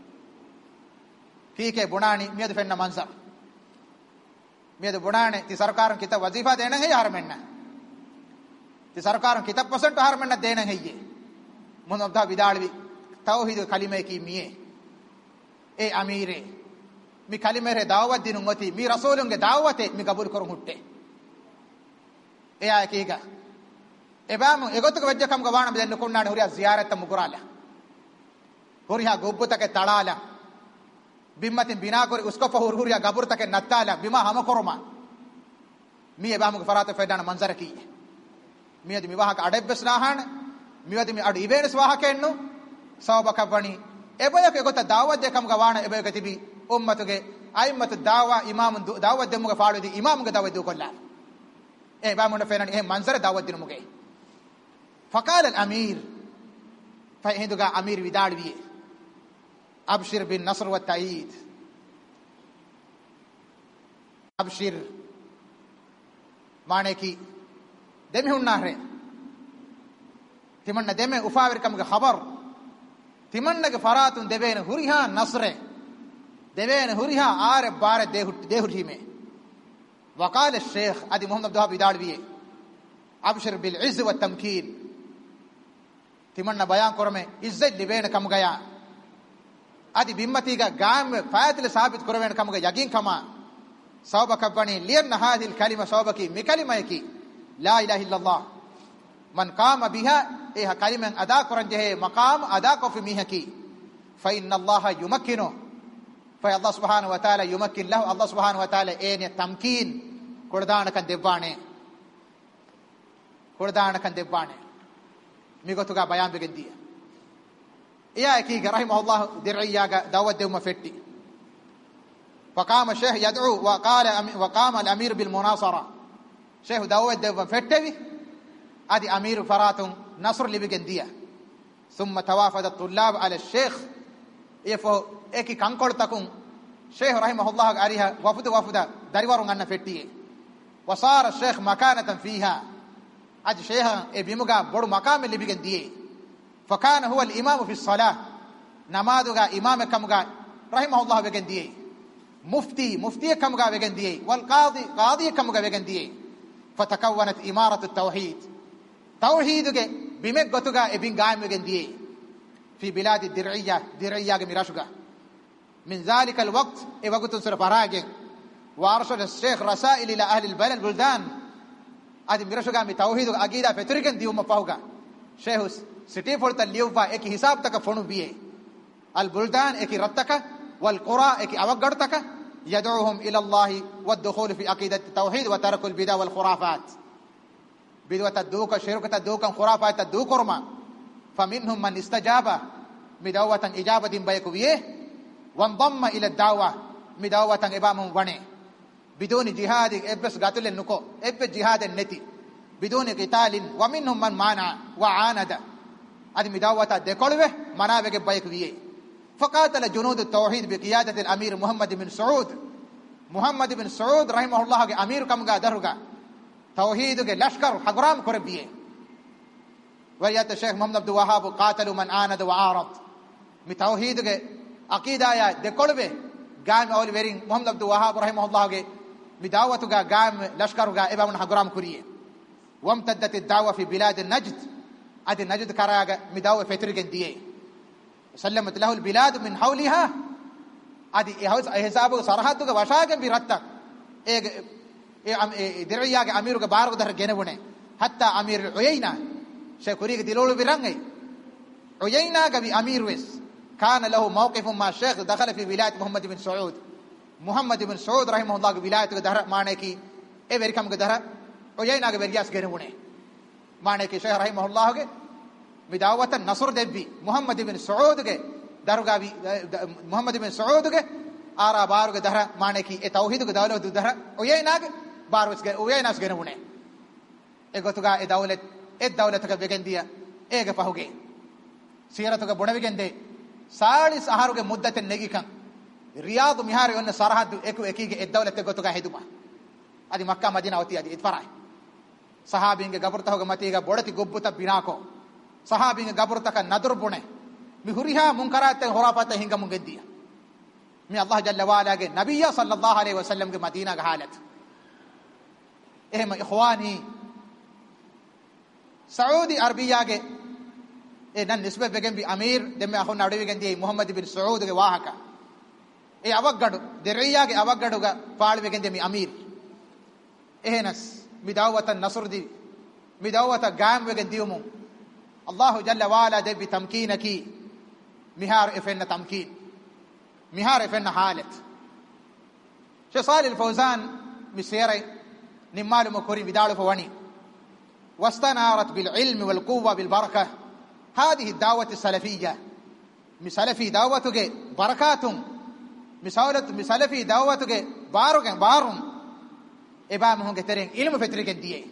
kike budani miyade fenna manzar miyade budane ti sarkaran kita wazifa dena hai harmenna ti sarkaran kita percent harmenna dena heiye muhammad abdul vidalwi tawhid kalime ki miye e amire mi kalimere dawat dinu ngoti mi rasulunge dawate mi qabul korun hutte e ay kiga e bamu egotuke wajja kam gawana beden kunnaade horiya ziyarat mugurala horiya gobbutake talala bimmatin bina kori usko fa horiya gaburtake nattala bima hama koroma mi e bamu farata fedana manzara kiye mi adi mi wahaka adebbes nahan mi adi mi adu ibenes wahaka ennu sawabakavani ebayake gota dawat de kam gawana ebayake tibi ummatuge aimatu dawa imam dawat de muga faadudi imam ge dawat de kolla e ba mun fenani e manzara dawat dinu muge faqala al amir fa hinduga amir vidalwi abshir bin nasr wa ta'id abshir mane ki demi hunnare timanna deme ufawir kam ge khabar timannage faratun devene huriha nasre devene huriha are bare dehut dehutime waqala al-sheikh adi muhammad abdul wahhab idalwiye abshir bil izz wa tamkin timanna bayan korme izzat devene kam gaya adi bimmati ga gam fayatil sabit korwen kam ga yaqin kama sawbaka bani lianna hadhihi al-kalima sawbaki mi kalimayki la ilaha illa allah man qama biha eh kaliman ada koran je maqam ada ko fi mihaki fa inna allaha yumakkinu fa allah subhanahu wa ta'ala yumakkin lahu allah subhanahu wa ta'ala ene tamkin kodana kan devane kodana kan devane migotuga bayan begendiya iya ki rahimahullah dir'iya ga dawat de ma fetti فقام الشيخ يدعو وقال وقام الامير بالمناصره شيخ داود de ma fettevi ادي امير فراتون نصر لبيجنديا ثم توافد الطلاب على الشيخ يفو اكي كانكولتكم شيخ رحمه الله عليها وفد وفد داريورون ان فتيه وصار الشيخ مكانه فيها اج شيخ ابيمغا بڑو مقام لبيجنديه فكان هو الامام في الصلاه نمازغا امام كمغا رحمه الله بيجنديه مفتي مفتي كمغا بيجنديه والقاضي قاضي كمغا بيجنديه فتكونت اماره التوحيد توحيد ge bimek gotuga ebin gaime gendiye fi bilad ad-dir'iyya dir'iyya ge mirashuga min zalika al-waqt e waqtun sur parage wa arshad al-sheikh rasail ila ahli al-balad buldan adi mirashuga mi tawhid ge aqida petrigen diuma pahuga sheikh city forta liuva ek hisab taka fonu biye al-buldan ek rattaka wal qura ek awagardtaka yad'uhum ila allah wa ad-dukhul fi aqidat at-tawhid wa tarku al-bid'a wal khurafat بدوة الدوك شركة الدوك خرافات الدوكرما فمنهم من استجاب بدعوة إجابة بيكويه وانضم إلى الدعوة بدعوة إبامهم بني بدون جهاد إبس قاتل النكو إبس جهاد النتي بدون قتال ومنهم من مانع وعاند هذه بدعوة ديكولوه منابق بيكويه فقاتل جنود التوحيد بقيادة الأمير محمد بن سعود محمد بن سعود رحمه الله أمير كم قادرها توحيد کے لشکر حغرام کر دیے وریات شیخ محمد عبد الوهاب قاتلوا من عاند وعارض می توحید کے عقیدہ یا دکڑوے گام اول ویرین محمد عبد الوهاب رحمه الله کے می دعوت کا گام لشکر کا ابن حغرام کریے وامتدت الدعوه في بلاد النجد اد نجد کراغ می دعوه فترگن دیے سلمت له البلاد من حولها اد حساب سرحد کا وشاگن برتا ایک درعيا کے امیر کے بارغ در گنبنے حتى امیر عيينة شيخوري کے دلول برنگي عيينة کا بھی امیر وس كان له موقف مع الشيخ دخل في ولاية محمد بن سعود محمد بن سعود رحمه الله ولاية دهر معنی کی اے ویرکم کے دهر او یے ناگ ویریاس گرمونے معنی کی شیخ رحمه الله کے بدعوت نصر دبی محمد بن سعود کے درگاہ محمد بن سعود کے آرا بار کے دهر معنی کی اے توحید کے دولت دهر او یے ناگ بار اس او یے ناس گرمونے اے گتگا اے دولت اے دولت کے بگندیا اے کے پہوگے سیرت کے بڑے بگندے ساڑس ಆಹಾರುಗೆ ಮುದ್ದತೆ ನೆಗಿಕಂ ರಿಯಾದ್ ಮಿಹಾರಿ ಒನ್ನ ಸರಹದ್ದು ಏಕು ಏಕಿಗೆ ಎದ್ದವಲತ್ತೆ ಗೊತ್ತುಗ ಹೆದುಮ ಅದಿ ಮಕ್ಕಾ ಮದೀನಾ ಅವತಿ ಅದಿ ಇತ್ಫರಾಯ್ ಸಹಾಬಿಂಗೆ ಗಬರ್ತ ಹೋಗ ಮತೀಗ ಬೊಡತಿ ಗೊಬ್ಬುತ ಬಿನಾಕೋ ಸಹಾಬಿಂಗೆ ಗಬರ್ತಕ ನದುರ್ ಬುಣೆ ಮಿ ಹುರಿಹಾ ಮುಂಕರಾತೆ ಹೊರಾಪತ ಹಿಂಗ ಮುಂಗೆದ್ದಿಯ ಮಿ ಅಲ್ಲಾಹ್ ಜಲ್ಲ ವಾಲಾಗೆ ನಬಿಯ ಸಲ್ಲಲ್ಲಾಹು ಅಲೈಹಿ ವಸಲ್ಲಂ ಗೆ ಮದೀನಾ ಗೆ ಹಾಲತ್ ಎಹಮ ಇಖ್ವಾನಿ ಸೌದಿ ಅರಬಿಯಾಗೆ e nan nisbe begen bi amir demme ahon nadiwe gendi muhammad bin saud ge wahaka e avaggadu deriya ge avaggadu ga paalwe gendi mi amir ehnas mi dawatan nasr di mi dawata gam we gendi umu allah jalla wala de bi tamkinaki mihar ifenna tamkin mihar ifenna halat she salih al fawzan mi sire nimmalu makuri bidalu fawani wastanarat bil ilm wal quwwa bil barakah هذه الدعوة السلفية مسلفي دعوتك بركات مسالت مسلفي دعوتك بارك بارم إبامهم كترين علم فترك الدين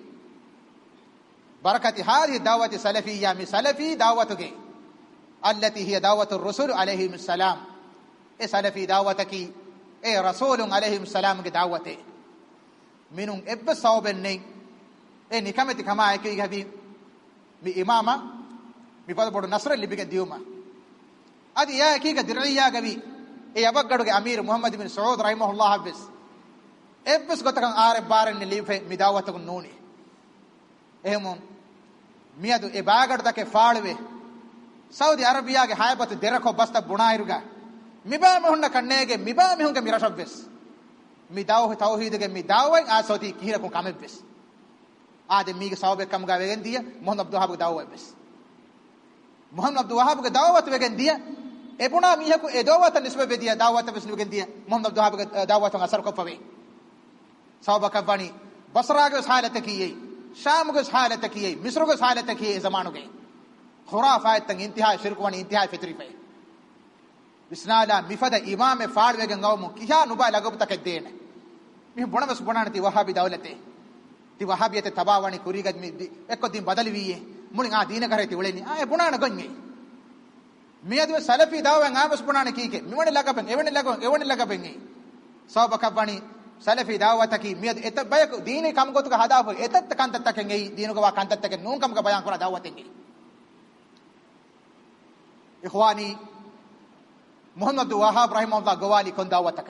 بركة هذه الدعوة السلفية مسلفي دعوتك التي هي دعوة الرسول عليهم السلام إيه سلفي دعوتك إيه رسول عليهم السلام كدعوته منهم إب صوب النين إيه نكمة كما يكي هذه بإمامة بفضل بڑو نصر اللي بيك ديوما ادي يا كيك درعيا غبي اي ابغدو امير محمد بن سعود رحمه الله بس ابس گتكن ار بارن لي في مداوتك نوني اهم ميادو اي باگد دك فالوي سعودي عربيا ಗೆ ಹಾಯಬತ್ ದೆರಕೋ ಬಸ್ತ ಬುಣಾಯಿರುಗ ಮಿಬಾ ಮೆಹುನ್ನ ಕಣ್ಣೆಗೆ ಮಿಬಾ ಮೆಹುಂಗ ಮಿರಶಬ್ಬಸ್ ಮಿದಾವ ತೌಹೀದ್ಗೆ ಮಿದಾವೈ ಆ ಸೌದಿ ಕಿರಕು ಕಮೆಬ್ಬಸ್ ಆದೆ ಮೀಗೆ ಸೌಬೆ ಕಮ್ಗ ವೆಗೆಂದಿಯ ಮೊಹಮ್ಮದ್ ಅಬ್ದುಲ್ ವಹಾಬ್ ದಾವ ಬಸ್ محمد عبد الوهاب کے دعوت وگن دیا ابنا میہ کو ادوت نسبت دیا دعوت بس وگن دیا محمد عبد الوهاب کے دعوت اثر کو پوی صحابہ کا بانی بصرہ کے حالت کی شام کے حالت کی مصر کے حالت کی زمانو کے خرافات تنگ انتہا شرک و انتہا فطری پہ بسنالا مفد امام فاڑ وگن گاو کیا نبا لگب تک دین می بنا بس بنانتی وہابی دولتے تی وہابیت تباوانی کوری گد می ایک دن بدل ویے මුලින් ආ දීන කරේ තිවලෙනි ආ පුණාන ගොන්නේ මියදුව සලෆි දාවෙන් ආවස් පුණාන කීකේ මෙවණ ලගපෙන් එවණ ලගපෙන් එවණ ලගපෙන් සෝබ කබ්බණි සලෆි දාවතකි මියද එත බයක දීනේ කම් ගොතුක හදාපු එතත් කන්තත්තකෙන් එයි දීනුක වා කන්තත්තකෙන් නූන් කම්ක බයන් කරා දාවතෙන් එයි ඉඛවානි මුහම්මද් වහාබ් රහිමහුල්ලාහ ගවාලි කොන් දාවතක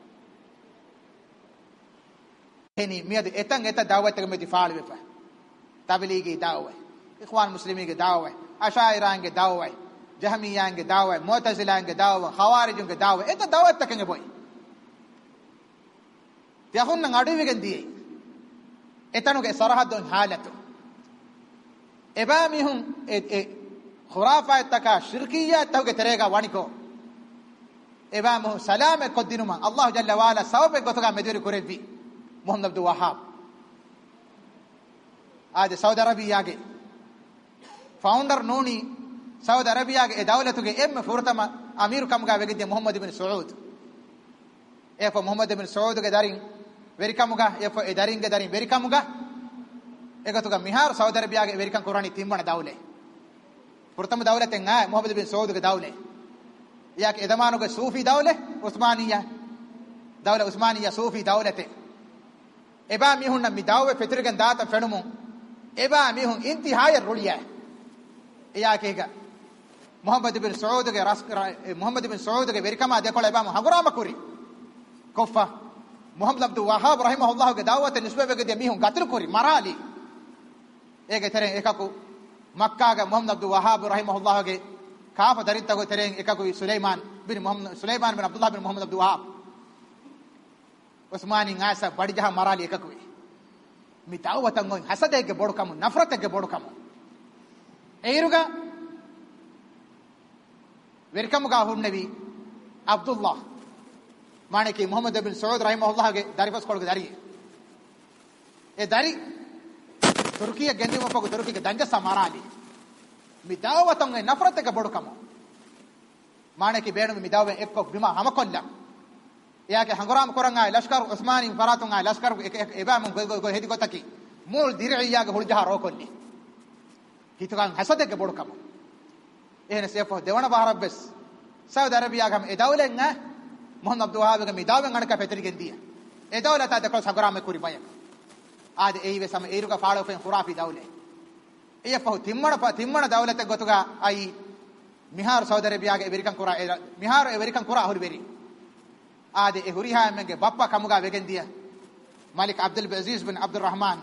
එනි මියද එතන් එත දාවතක මෙදි ෆාල් වෙපා තබලීගී දාවේ إخوان المسلمين کے دعوے اشاعرہ کے دعوے جہمیہ کے دعوے معتزلہ کے دعوے خوارج کے دعوے اے تو دعوت تک ہیں بوئی تیہن نگاڑی وگن دی اتنو کے سرحد حالت ابامیہم خرافات تک شرکیات تو کے طریقہ وانی کو ابامہ سلام قدنما اللہ جل وعلا سوب گتگا مدیر کرے بھی محمد عبد الوهاب آج سعودی عربیہ کے فاؤنڈر نونی سعودی عربیہ کے دولت کے ام فرتما امیر کم کا وگد محمد بن سعود اے ف محمد بن سعود کے دارین ویرکم کا اے ف دارین کے دارین ویرکم کا ایک تو کا میہار سعودی عربیہ کے ویرکم قرآن تیمبن دولے فرتم دولت نہ محمد بن سعود کے دولے یا کہ ادمانو کے صوفی دولے عثمانیہ دولہ عثمانیہ صوفی دولت ابا میہن می داوے فطرگن دات فنمو ابا میہن انتہائی رولیا یا کہ محمد بن سعود کے محمد بن سعود کے ویرکما دیکھو ابا ہگرام کوری کوفہ محمد عبد الوهاب رحمه الله کے دعوت نسبت کے دی میہن گتر کوری مرالی ایک تھرے ایک کو مکہ کے محمد عبد الوهاب رحمه الله کے کاف دریتا کو تھرے ایک کو سلیمان بن محمد سلیمان بن عبد الله بن محمد عبد الوهاب عثمانی غاسا بڑی جہاں مرالی ایک کو می دعوت نگو حسد کے بڑو کم نفرت کے بڑو کم ایرگا වෙරිකමුගා හුන්නවි අබ්දුල්ලාහ් මාණකි මුහම්මද් ඉබ්න් සඋද් රහිමහුල්ලාහගේ දරිපස් කොල්ගේ දරිය ඒ දරි තුර්කිය ගෙන්දිම පොක තුර්කිගේ දංජ සමාරාලි මිදාවතන් වේ නෆරත් එක බොඩකම මාණකි බේණු මිදාවෙන් එක්ක බිම හම කොල්ලා එයාගේ හංගරාම කරන් ආයි ලෂ්කර් උස්මානි ෆරාතුන් ආයි ලෂ්කර් එක එබෑම ගො හෙදි ගොතකි මූල් දිරියාගේ හුල්ජහ රෝකොල්ලි හිතගන් හසදෙක බොඩකම එහෙන සේෆෝ දෙවන බාරබ්බස් සෞදි අරබියාගම ඒ දවලෙන් ඈ මොහම්මද් අබ්දුල් වහාබ්ගේ මිදාවෙන් අනක පෙතරිගෙන් දිය ඒ දවලත අදකල් සගරාම කුරි බය ආද ඒවේ සම ඒරුක ෆාලෝෆෙන් ඛුරාෆි දවලේ එය පහු තිම්මණ තිම්මණ දවලත ගොතුගා අයි මිහාර සෞදි අරබියාගේ එවරිකන් කුරා මිහාර එවරිකන් කුරා හුරි බෙරි ආද ඒ හුරිහාමගේ බප්පා කමුගා වෙගෙන් දිය මලික් අබ්දුල් අසීස් බින් අබ්දුල් රහමාන්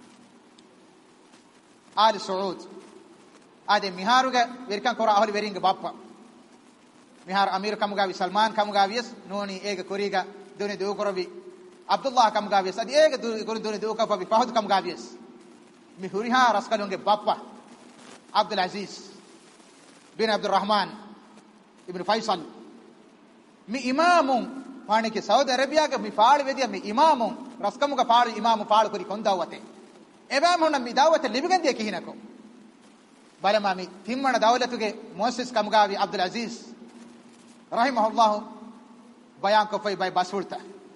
ආල් සඋද් ආද මිහාරුගේ වෙරිකන් කුරා හුරි වෙරින්ගේ බප්පා මිහාර අමීර් කමුගා වි සල්මාන් කමුගා වියස් නෝනි ඒගේ කුරීගා දුනේ දෝ කරවි අබ්දුල්ලාහ් කමුගා වියස් අදි ඒගේ දුනේ දුනේ දෝ කපවි පහද් කමුගා වියස් මි හුරිහා රස්කලුන්ගේ බප්පා අබ්දුල් අසීස් බින් අබ්දුල් රහමාන් ඉබ්න් ෆයිසල් මි ඉමාමුන් පාණිකේ සෞදි අරබියාගේ මි ෆාල් වෙදිය මි ඉමාමුන් රස්කමුගා ෆාල් ඉමාමු ෆාල් කුරි කොන්දාවතේ එබෑම හොන මි දාවත ලිබිගෙන් දිය කිහිනකෝ බලමා මි තිම්මණ දවලතුගේ මොසිස් කමුගා වි අබ්දුල් Azeez rahimahullah bayan ko fay bay basulta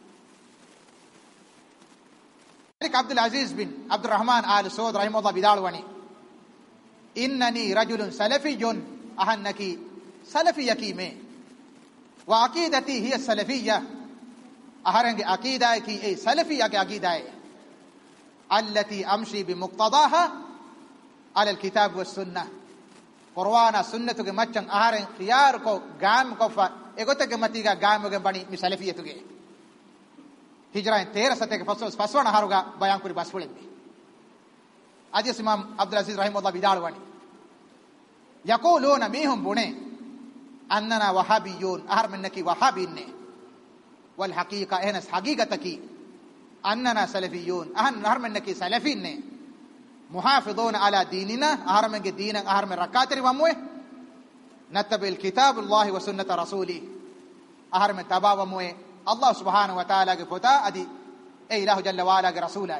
Malik Abdul Aziz bin Abdul Rahman Al Saud rahimahullah bidalwani innani rajulun salafiyyun ahannaki salafiyaki me wa aqidati hiya salafiyya aharange aqida ki ay salafiyya ki aqida hai allati amshi bi muqtadaha ala al kitab was sunnah Qur'ana sunnatu ge maccan aharen khiyar ko gam ko fa egote ge matiga gam ge bani mi salafiyatu ge hijrain thirteen sate ge fasos faswana haruga bayan kuri basfulembe adis imam Abdul Aziz rahimahullah bidalwani yaquluna mihum bune annana wahabiyyun ahar minnaki wahabinne wal haqiqa ehnas haqiqataki annana salafiyyun ahan ahar minnaki salafinne محافظون على ديننا أهرم دينا أهرم ركاتري وموه نتبع الكتاب الله وسنة رسوله أهرم تبا وموه الله سبحانه وتعالى فتا أدي أي إله جل وعلا رسوله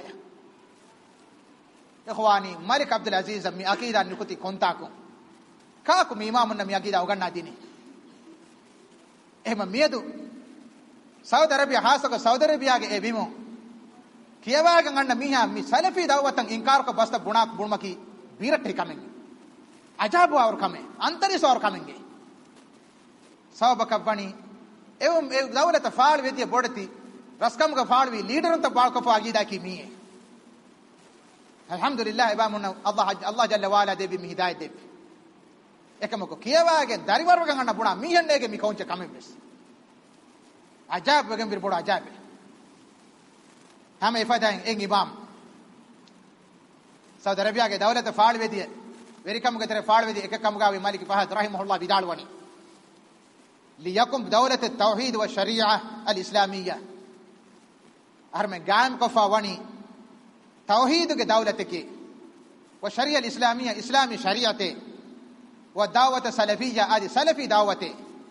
إخواني ملك عبد العزيز مي أكيد أن نكتي كنتاكم كاكم إمامنا مي أكيد أوغنا ديني إهم ميدو سعودي عربية حاسك سعودي عربية إبيمو කියවාගෙන ගන්න මිහා මි සලෆි දවවතන් ඉන්කාර ක බස්ත බුණක් බුණමකි බීරට් එකමෙන් අජාබු අවර් කමෙ අන්තරිස අවර් කමෙන්ගේ සවබක බණි එවම් ඒ දවලත ෆාල් වෙදිය බොඩති රස්කම් ක ෆාල් වි ලීඩර් උන්ත බාල්ක ෆාගීදා කි මියේ අල්හම්දුලිල්ලාහ් එබාමුන අල්ලාහ් අල්ලාහ් ජල්ල වාලා දෙවි මි හිදායත් දෙවි එකමක කියවාගෙන දරිවර්ග ගන්න බුණා මිහෙන්නේගේ මි කවුන්ච කමෙන් බස් අජාබ් වගෙන් බිර බොඩ අජාබ් هم ifadain en imam Saudi Arabia ge dawlat faal wediye verikam ge tere faal wediye ekakam gawi Malik Fahad rahimahullah bidalwani liyakum dawlat at-tauhid wa sharia al-islamiyya arme gam ko fawani tauhid ge dawlat ke wa sharia al-islamiyya islami shariate wa dawat salafiyya adi salafi dawate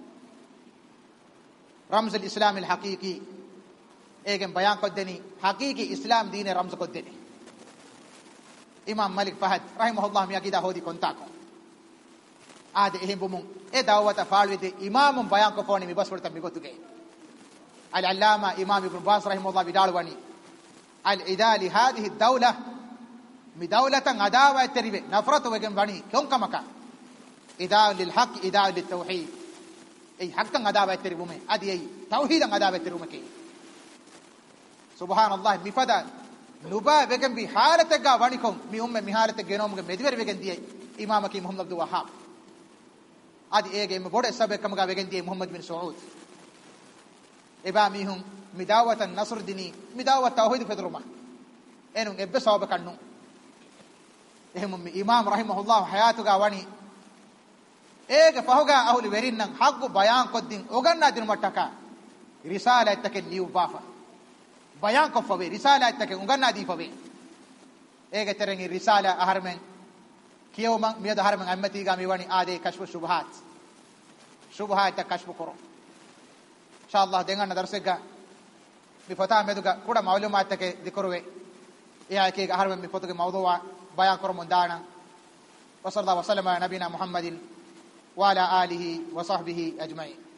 ramz al-islam al-haqiqi egen bayan koddeni haqiqi islam dine ramz koddeni imam Malik Fahad rahimahullah mi akida hodi kontako ade ehim bumun e dawata faalwede imam bayan ko foni mi baswurta mi gotuge al allama imam ibn Bas rahimahullah bidalwani al idali hadhihi ad-dawla mi dawlatan adawa terive nafratu wegen bani kon kamaka ida lil haqq ida lit tauhid ei haqqan adawa terivume adi ei tauhidan adawa terivume subhanallah mifada nuba wegen bi halataga wanikom mi umme mi halate genomge mediver wegen diye imam ki Muhammad Abdul Wahhab adi ege me bode sabe kamga wegen diye Muhammad bin Saud eba mihum midawatan nasr dini midawat tauhid fedruma enun ebbe sabe kannu ehum mi imam rahimahullah hayatuga wani ege fahuga ahuli werinnan haqu bayan koddin oganna din mattaka risala ittake liu bafa bayan ko fawe risala ittake unganna di fawe ege terengi risala aharmen kiyoma miyad aharmen ammati ga mi wani ade kashfu shubhat shubha ta kashfu koro inshallah dengan darsega mi fata meduga kuda maulumat take dikorwe ya ke harbe mi fotoge mawdu'a bayan koro mondana wa sallallahu wa sallama ala nabina muhammadin wa ala alihi wa sahbihi ajma'in.